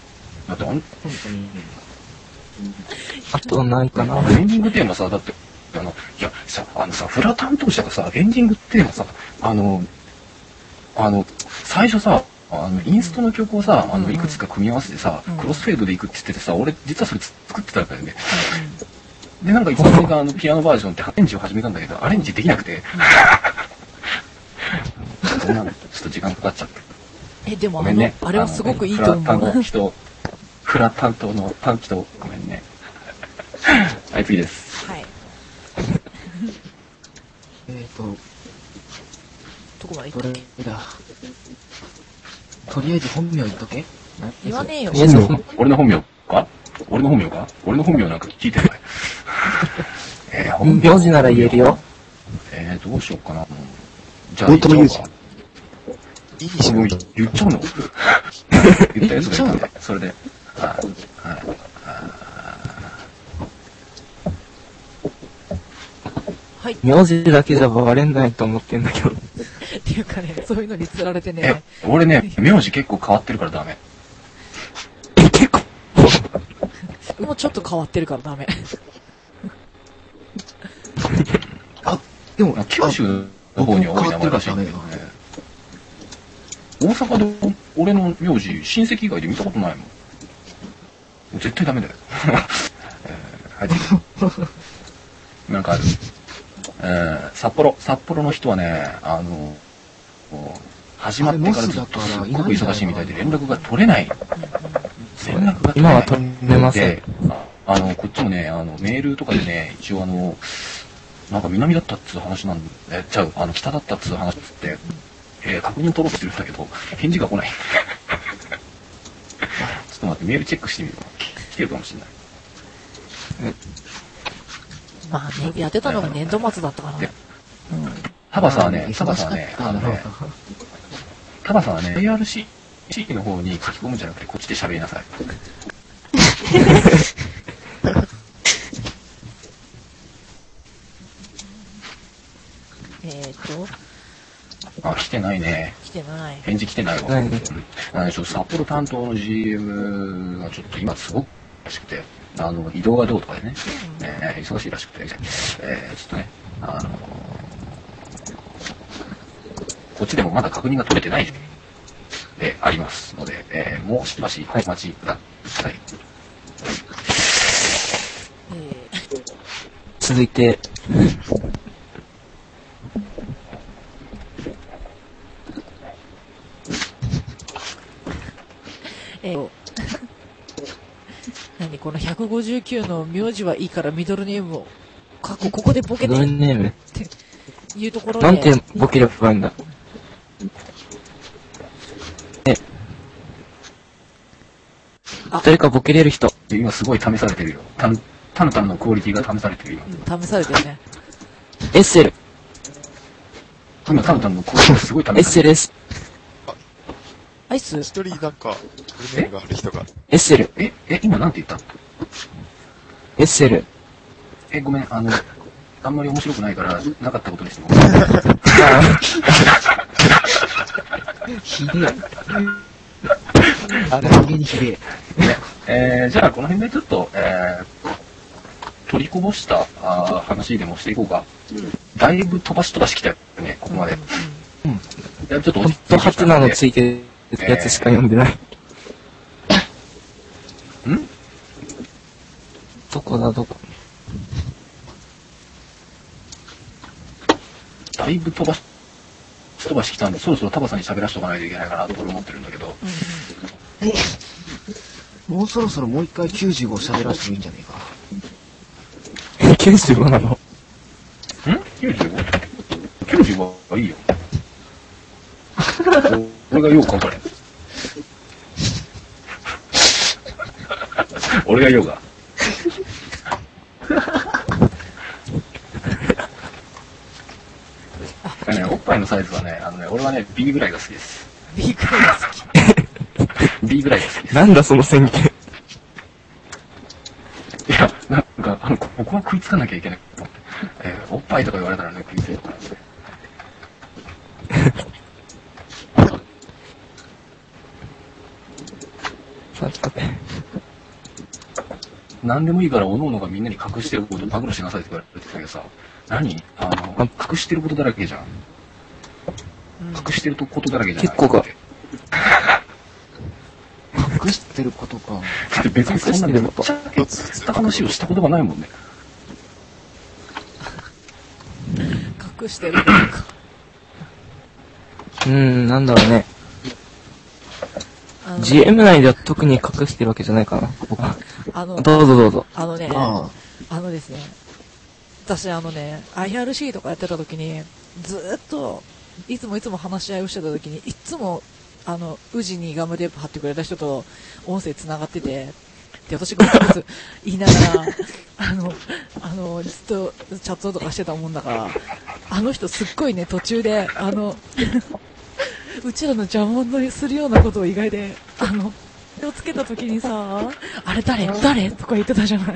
だってあん、
本当に。
あとないかな。
エンディングテーマさ、だって、 あの、いや、さ、あのさ、フラ担当者がさ、エンディングテーマさ、あの、あの、最初さ、あの、インストの曲をさ、あの、いくつか組み合わせてさ、クロスフェードでいくって言っててさ、俺、実はそれ作ってたんだよね。で、なんかいつの間にかあの、ピアノバージョンってアレンジを始めたんだけど、アレンジできなくて。そんなの、ちょっと時間かかっちゃって。
え、でもあの、ね、あれはすごくいいと思う。
フラ担当人、フラ担当の短期と、ごめんね。はい、次です。
はい。
えっと、ど
こまで行ったっけ
だ。とりあえず本名言っとけ。
言わねえよ。
俺の本名か俺の本名か俺の本名なんか聞いてない。
えー、本名字なら言えるよ。
えー、どうしようかな。じゃあ、言っちゃおうか。いいしも言っちゃうの言ったやつがいたんで、それで。はい。はい。
はい。
名字だけじゃバレないと思ってんだけど。
っていうかね、そういうのに釣られてね。
え、俺ね、名字結構変わってるからダメ。
え、結構
もうちょっと変わってるからダメ。
あ、でも、
九州の方には多い名前らしいんだけどね。大阪で俺の名字、親戚以外で見たことないもん。絶対ダメだよ。えー、はい、なんかある。えー、札幌、札幌の人はね、あの、始まってからずっとすっごく忙しいみたいで連絡が取れない。連絡が取れない。
今は取れません。
で、あの、こっちもね、あの、メールとかでね、一応あの、なんか南だったっつう話なんで、ちゃう、あの、北だったっつう話っつって、えー、確認取ろうとしてるんだけど、返事が来ない。ちょっと待って、メールチェックしてみる。来てるかもしれない。
まあね、やってたのが年度末だったからね。
うん。タバさんはね、タバさんはね、あのね、タバさんはね、エーアールシー の方に書き込むんじゃなくて、こっちで喋りなさい。
えっと。
あ、来てないね。
来てない。
返事来てないわ。
ないね。
あの、ちょっと札幌担当の ジーエム がちょっと今すごくらしくて、あの、移動がどうとかでね、うん、えー、忙しいらしくて、えー、ちょっとね、あのー、こっちでもまだ確認が取れてないでありますので、えー、もうしばしお待ちください。
え
ー、続いて、
えー、何このひゃくごじゅうきゅうの名字はいいからミドルネームを過去ここでボケて
ミドルネーム
っていうところで
なんてボケればいいんだ。え、誰かボケれる人。
今すごい試されてるよ。タンタンタンのクオリティが試されてるよ。
うん、試されてるね。
エッセル。
今タンタンのクオリティがすごい試されてる。
エッセルです。
アイス
一人なんか、フルネームがある人が。
エッセル。
え、え、今なんて言った
エッセル。
え、ごめん、あの、あんまり面白くないから、なかったことにしても。
ひでえ。あれ、人間にひで
え。えー、じゃあ、この辺でちょっと、えー、取りこぼしたあ話でもしていこうか。うん、だいぶ飛ばし飛ばしきたよね、ここまで。うん。うん、ちょっと
ほんとハテナのついてるやつしか読んでない。
えー、ん
どこだ、どこ。
だいぶ飛ばし、飛ばしきたんで、そろそろタバさんに喋らせておかないといけないかなと思ってるんだけど。
え、もうそろそろもう一回きゅうじゅうご喋らせてもいいんじゃねえか。
え、きゅうじゅうごなの？ん
きゅうじゅうご? きゅうじゅうご はいいよ。俺が言おうか、これ。俺が言おうか。ね、おっぱいのサイズはね、あのね、俺はね、B ぐらいが好きです。
B ぐらいが好
き?B ぐらいが好きです。
なんだその宣言。
いや、なんか、あの、ここは食いつかなきゃいけないと思って。えー、おっぱいとか言われたらね、食いついてからね。
さてさて。
何でもいいから各々がみんなに隠してることを暴露しなさいって言われてたけどさ、何あの、隠してることだらけじゃん。隠してることだらけじゃない。
結構か。隠してることか。
だって別にそんなにぶっちゃけした話をしたことがないもんね。
隠してることか。
うーん、なんだろうね。ジーエム 内では特に隠してるわけじゃないかな、僕は。
あの、
どうぞどうぞ。
あのね、あ, あのですね、私あのね、アイアールシー とかやってた時に、ずーっと、いつもいつも話し合いをしてた時に、いつも、あの、宇治にガムテープ貼ってくれた人と音声繋がってて、で、私が一つ言いながら、あの、あの、ずっとチャットとかしてたもんだから、あの人すっごいね、途中で、あの、うちらの邪魔をするようなことを意外で、あの、手をつけた時にさ、あれ誰誰とか言ってたじゃない。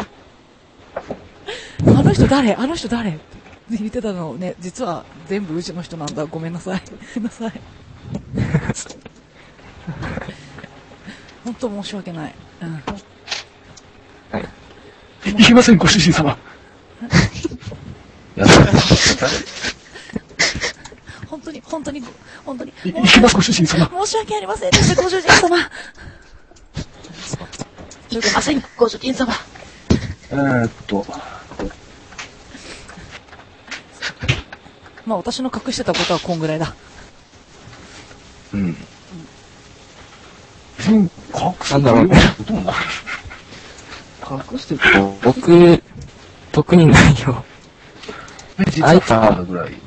あの人誰あの人誰って言ってたのね、実は全部うちの人なんだ。ごめんなさい。ごめんなさい。本当申し訳ない。うん。
はい。
いけません、ご主人様。
本当に、本当に、本当に。
いけます、ご主人様。
申し訳ありませんでした、ご主人様。いけません、ご主人様。
えーっと。
まあ、私の隠してたことはこんぐらいだ。
うん。別に隠す
なんだろうね。
隠してること
僕、特にないよ。
実はたぐらい。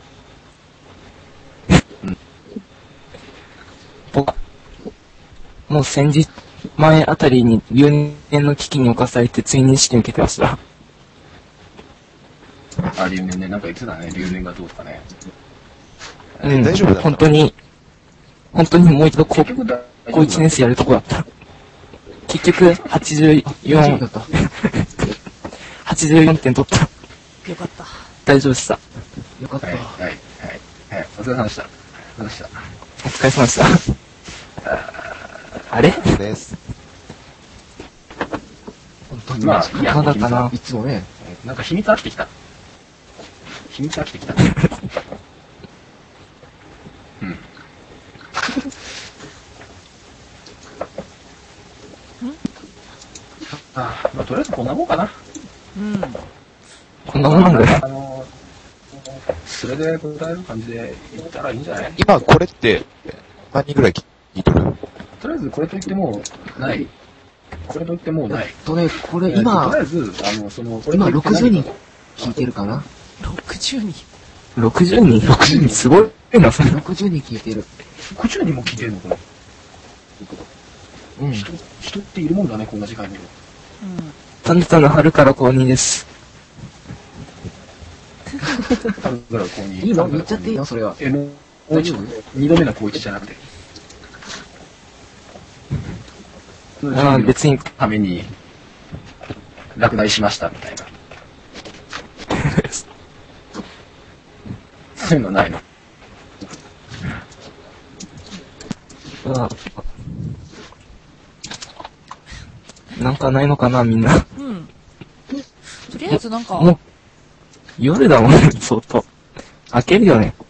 うん。
僕、もう先日、前あたりに留年の危機に侵されてついに試験受けてました。
あ、留年ね、なんか言ってたね、留年がどうとかね。
うん、
大丈夫だ。
本当に、本当にもう一度高校いちねん生やるとこだった。結局、はちじゅうよん、はちじゅうよんてん取った。
よかった。
大丈夫でした。
よかった。はい、はい、はい。はい、お疲れ様でした。お疲れ様でした。
お疲れ様でした。あれ
です。
本当にまあ、いや、
まだかな。
いつもね、なんか秘密飽きてきた。秘密飽きてきた。うん。ああ、まあ、とりあえずこんなもんかな。
うん。
こんなもんなんだよ。
あの、それで答える感じで言ったらいいんじゃない？
今これって、何人ぐらい聞いてる？
とりあえずこれといってもない。これといってもない。
とね、これ今、
とりあえず、あの、その、
今ろくじゅうにん聞いてるかな？
ろくじゅうにん。
ろくじゅうにん ?ろくじゅうにんすごいな、それ。
ろくじゅうにん聞いてる。
ろくじゅうにんも聞いてるのこれ。
うん。
人、人っているもんだね、こんな時間に。
うん。
タンタの春から公認です。
春から公認。
いいの？言っちゃっていいの？それは。
え、もう、大丈夫？二度目の高一じゃなくて。
ああ、別に。
ために、落第しました、みたいな。そういうのないの？
あなんかないのかな、みんな。
うん。とりあえずなんか。
もう、夜だもんね、相当。開けるよね。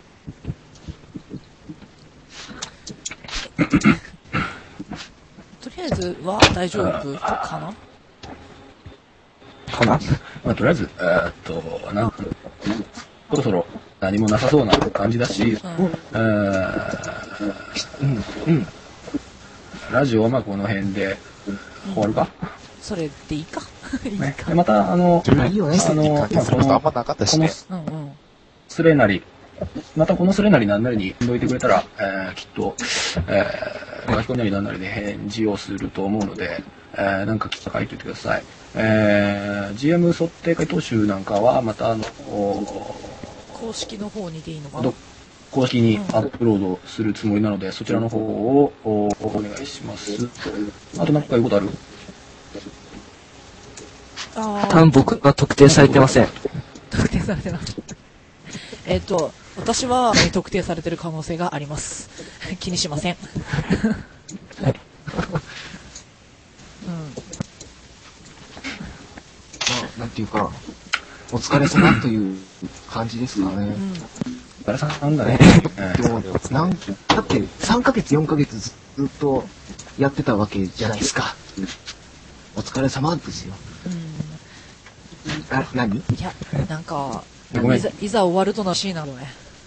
とりあえずは大丈夫かな
かな
まあ、とりあえず、えー、っと、なんか、そろそろ何もなさそうな感じだし、うん、えー、うん、うん。ラジオはまあこの辺で終わるか、うん、
それでいいかいいか、
ね、また、あの、
いいよね、
あの、まあ、この、あんまなかったしね。
うんうん。
スレなり、またこのスレなりなんなりにどいてくれたら、えー、きっと、えー、書き込みなりなんなりで返事をすると思うので、えー、なんか書いておいてください。えー、ジーエム 測定回答集なんかは、またあの、
公式の方にでいいのかな？
公式にアップロードするつもりなので、うん、そちらの方を お, お願いします。あと何か言うことある？
あ
多分僕は特定されてません。
特定されてない。えっと、私は特定されてる可能性があります。気にしません。うん。
なんていうか、お疲れ様という感じですかね。うん。
お疲れ様なんだね。
でも、なんだってさんかげつ、よんかげつずっとやってたわけじゃないですか。お疲れ様ですよ。うん。あ、何？
いや、なんか、いざ、いざ終わるとのシーンなのね。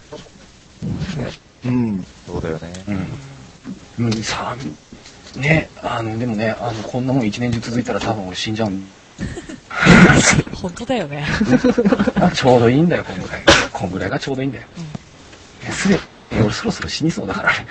うん。
そうだよね。
うん。うん、さあ、ね、あの、でもね、あの、こんなもん一年中続いたら多分俺死んじゃう。
本当だよね。
ちょうどいいんだよ、こんぐらい。こんぐらいがちょうどいいんだよ。うん、すでに、俺そろそろ死にそうだからね。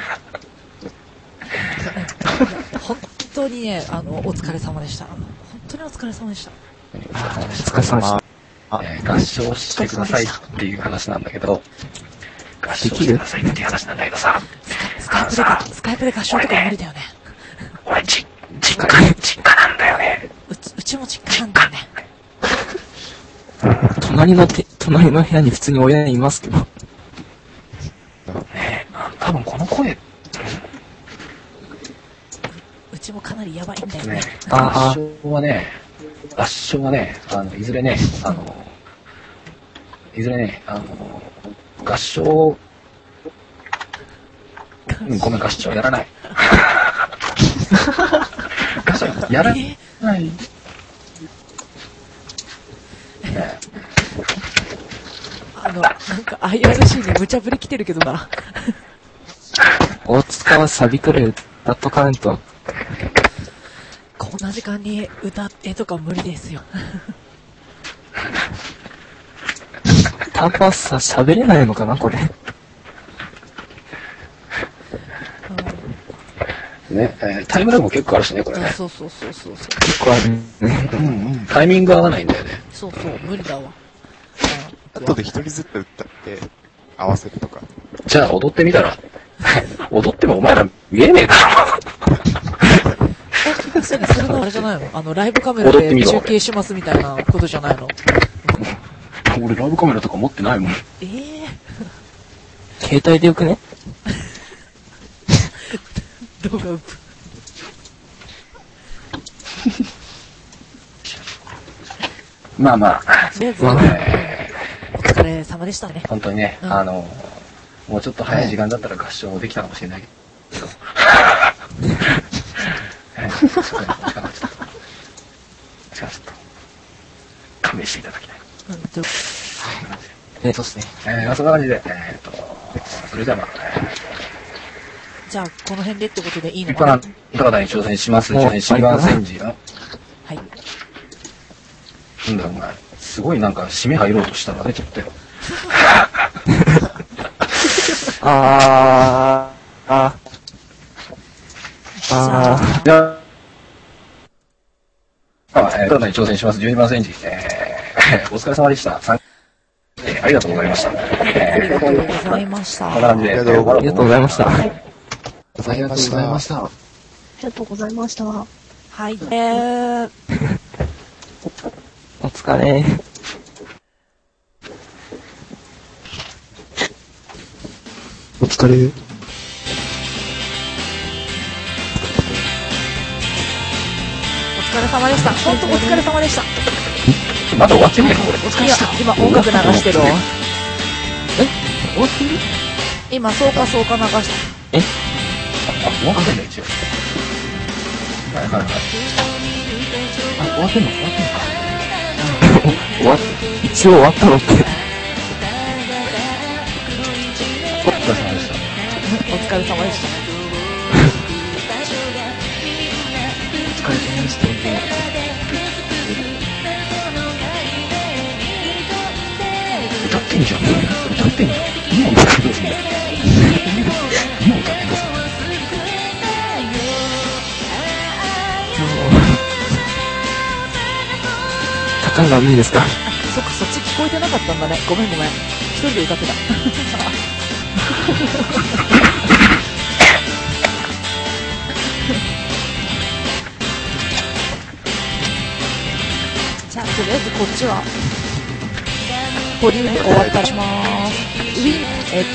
本当にね、あの、お疲れ様でした。本当にお疲れ様でした。
お疲れ様でした。えー、合唱してくださいっていう話なんだけど、合唱してくださいっていう話なんだけどさ、
スカイプで、スカイプで合唱とか無理だよね。
俺、ち、実家、実家なんだよね。
うち、うちも実家なんだよね。
隣のて、隣の部屋に普通に親いますけど。ね
え、多分この声、
うちもかなりやばいんだよね。
ね合唱はね、合唱はね、あの、いずれね、あの、いずれね、あの、合唱、うん、ごめん、合唱やらない。合唱やらない。ね、
あの、なんか アイアールシー に無茶ぶり来てるけどな。
大塚はサビくらい歌っとかないと。
こんな時間に歌ってとか無理ですよ。
タンパスさ喋れないのかなこれ。
ね、えー、タイムラグも結構あるしね、これね。
そうそうそうそうそう。
結構あるね。
うんうん。タイミング合わないんだよね。
そうそう、無理だわ。
後で一人ずつ歌って合わせるとか。
じゃあ踊ってみたら。踊ってもお前ら見えねえだろ。
え、それ、それのあれじゃないの？あの、ライブカメラで中継しますみたいなことじゃないの？
俺ライブカメラとか持ってないもん。
ええ
ー。携帯でよくね？
動画ウップ。
まあまあ。
とりあえず、まあね、お疲れ様でしたね。
本当にね、うん、あの、もうちょっと早い時間だったら合唱できたかもしれないけど。時間がちょっと、時間がちょっと、勘弁していただきたい。うん、とはい。
え、そうですね。
えー、そんな感じで、えー、っと、それじゃあまあ、えー、
じゃあ、この辺でってことでいいのかな？
一般の方に挑戦します。挑戦します。戦時の。はい。なんだろう、お前。すごいなんか、締め入ろうとしたら出ちゃったよ。
あー、あー、あー。
じゃあ、えー、方に挑戦します。じゅうにばん戦時。えー、お疲れ様でした。えー、ありがとうございました。
えー、ありがとうございました。
こんな感じで。
ありがとうございました。
ありがとうございました。あ
りがとうございました。
はい。えー、
お疲れ。
お疲れ。
お疲れ様でした。本当お疲れ様でした。
まだ終わってないのこれ。お疲れ様でした。
今音楽流してるわ。
え？終わってる？
今、そうかそうか流した。
え？
あ、終わってんだ一応。はいはいはい。
あ、終わってんの？終わってんのか。
終わっ、一応終わったのって。
お疲れ様でした。
お疲れ様でした。
お疲れ様でした。
歌ってんじゃん。歌ってんじゃん。今歌ってどうすんだよ。今歌ってどうすんだよ。
高がいいですか？
そっか、そっち聞こえてなかったんだね。ごめんごめん。一人で歌ってた。じゃあ、とりあえずこっちは、保留で終わったりします。ウィン、えっ、ー、と、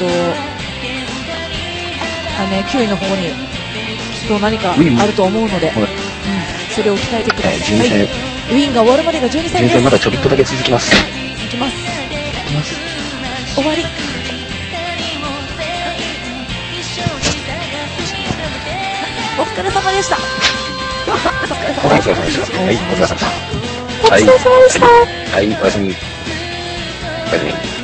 あのね、きゅういの方に、きっと何かあると思うので、うん、それを鍛えてください。 ウィンが終わるまでがじゅうに戦です。
全然まだちょびっとだけ続きます。
いきます。終わり。お疲れ様でした。
お疲れ様でした。はい、お疲れ様でした。
お疲れ様でした。
はい、おやすみ。おやすみ。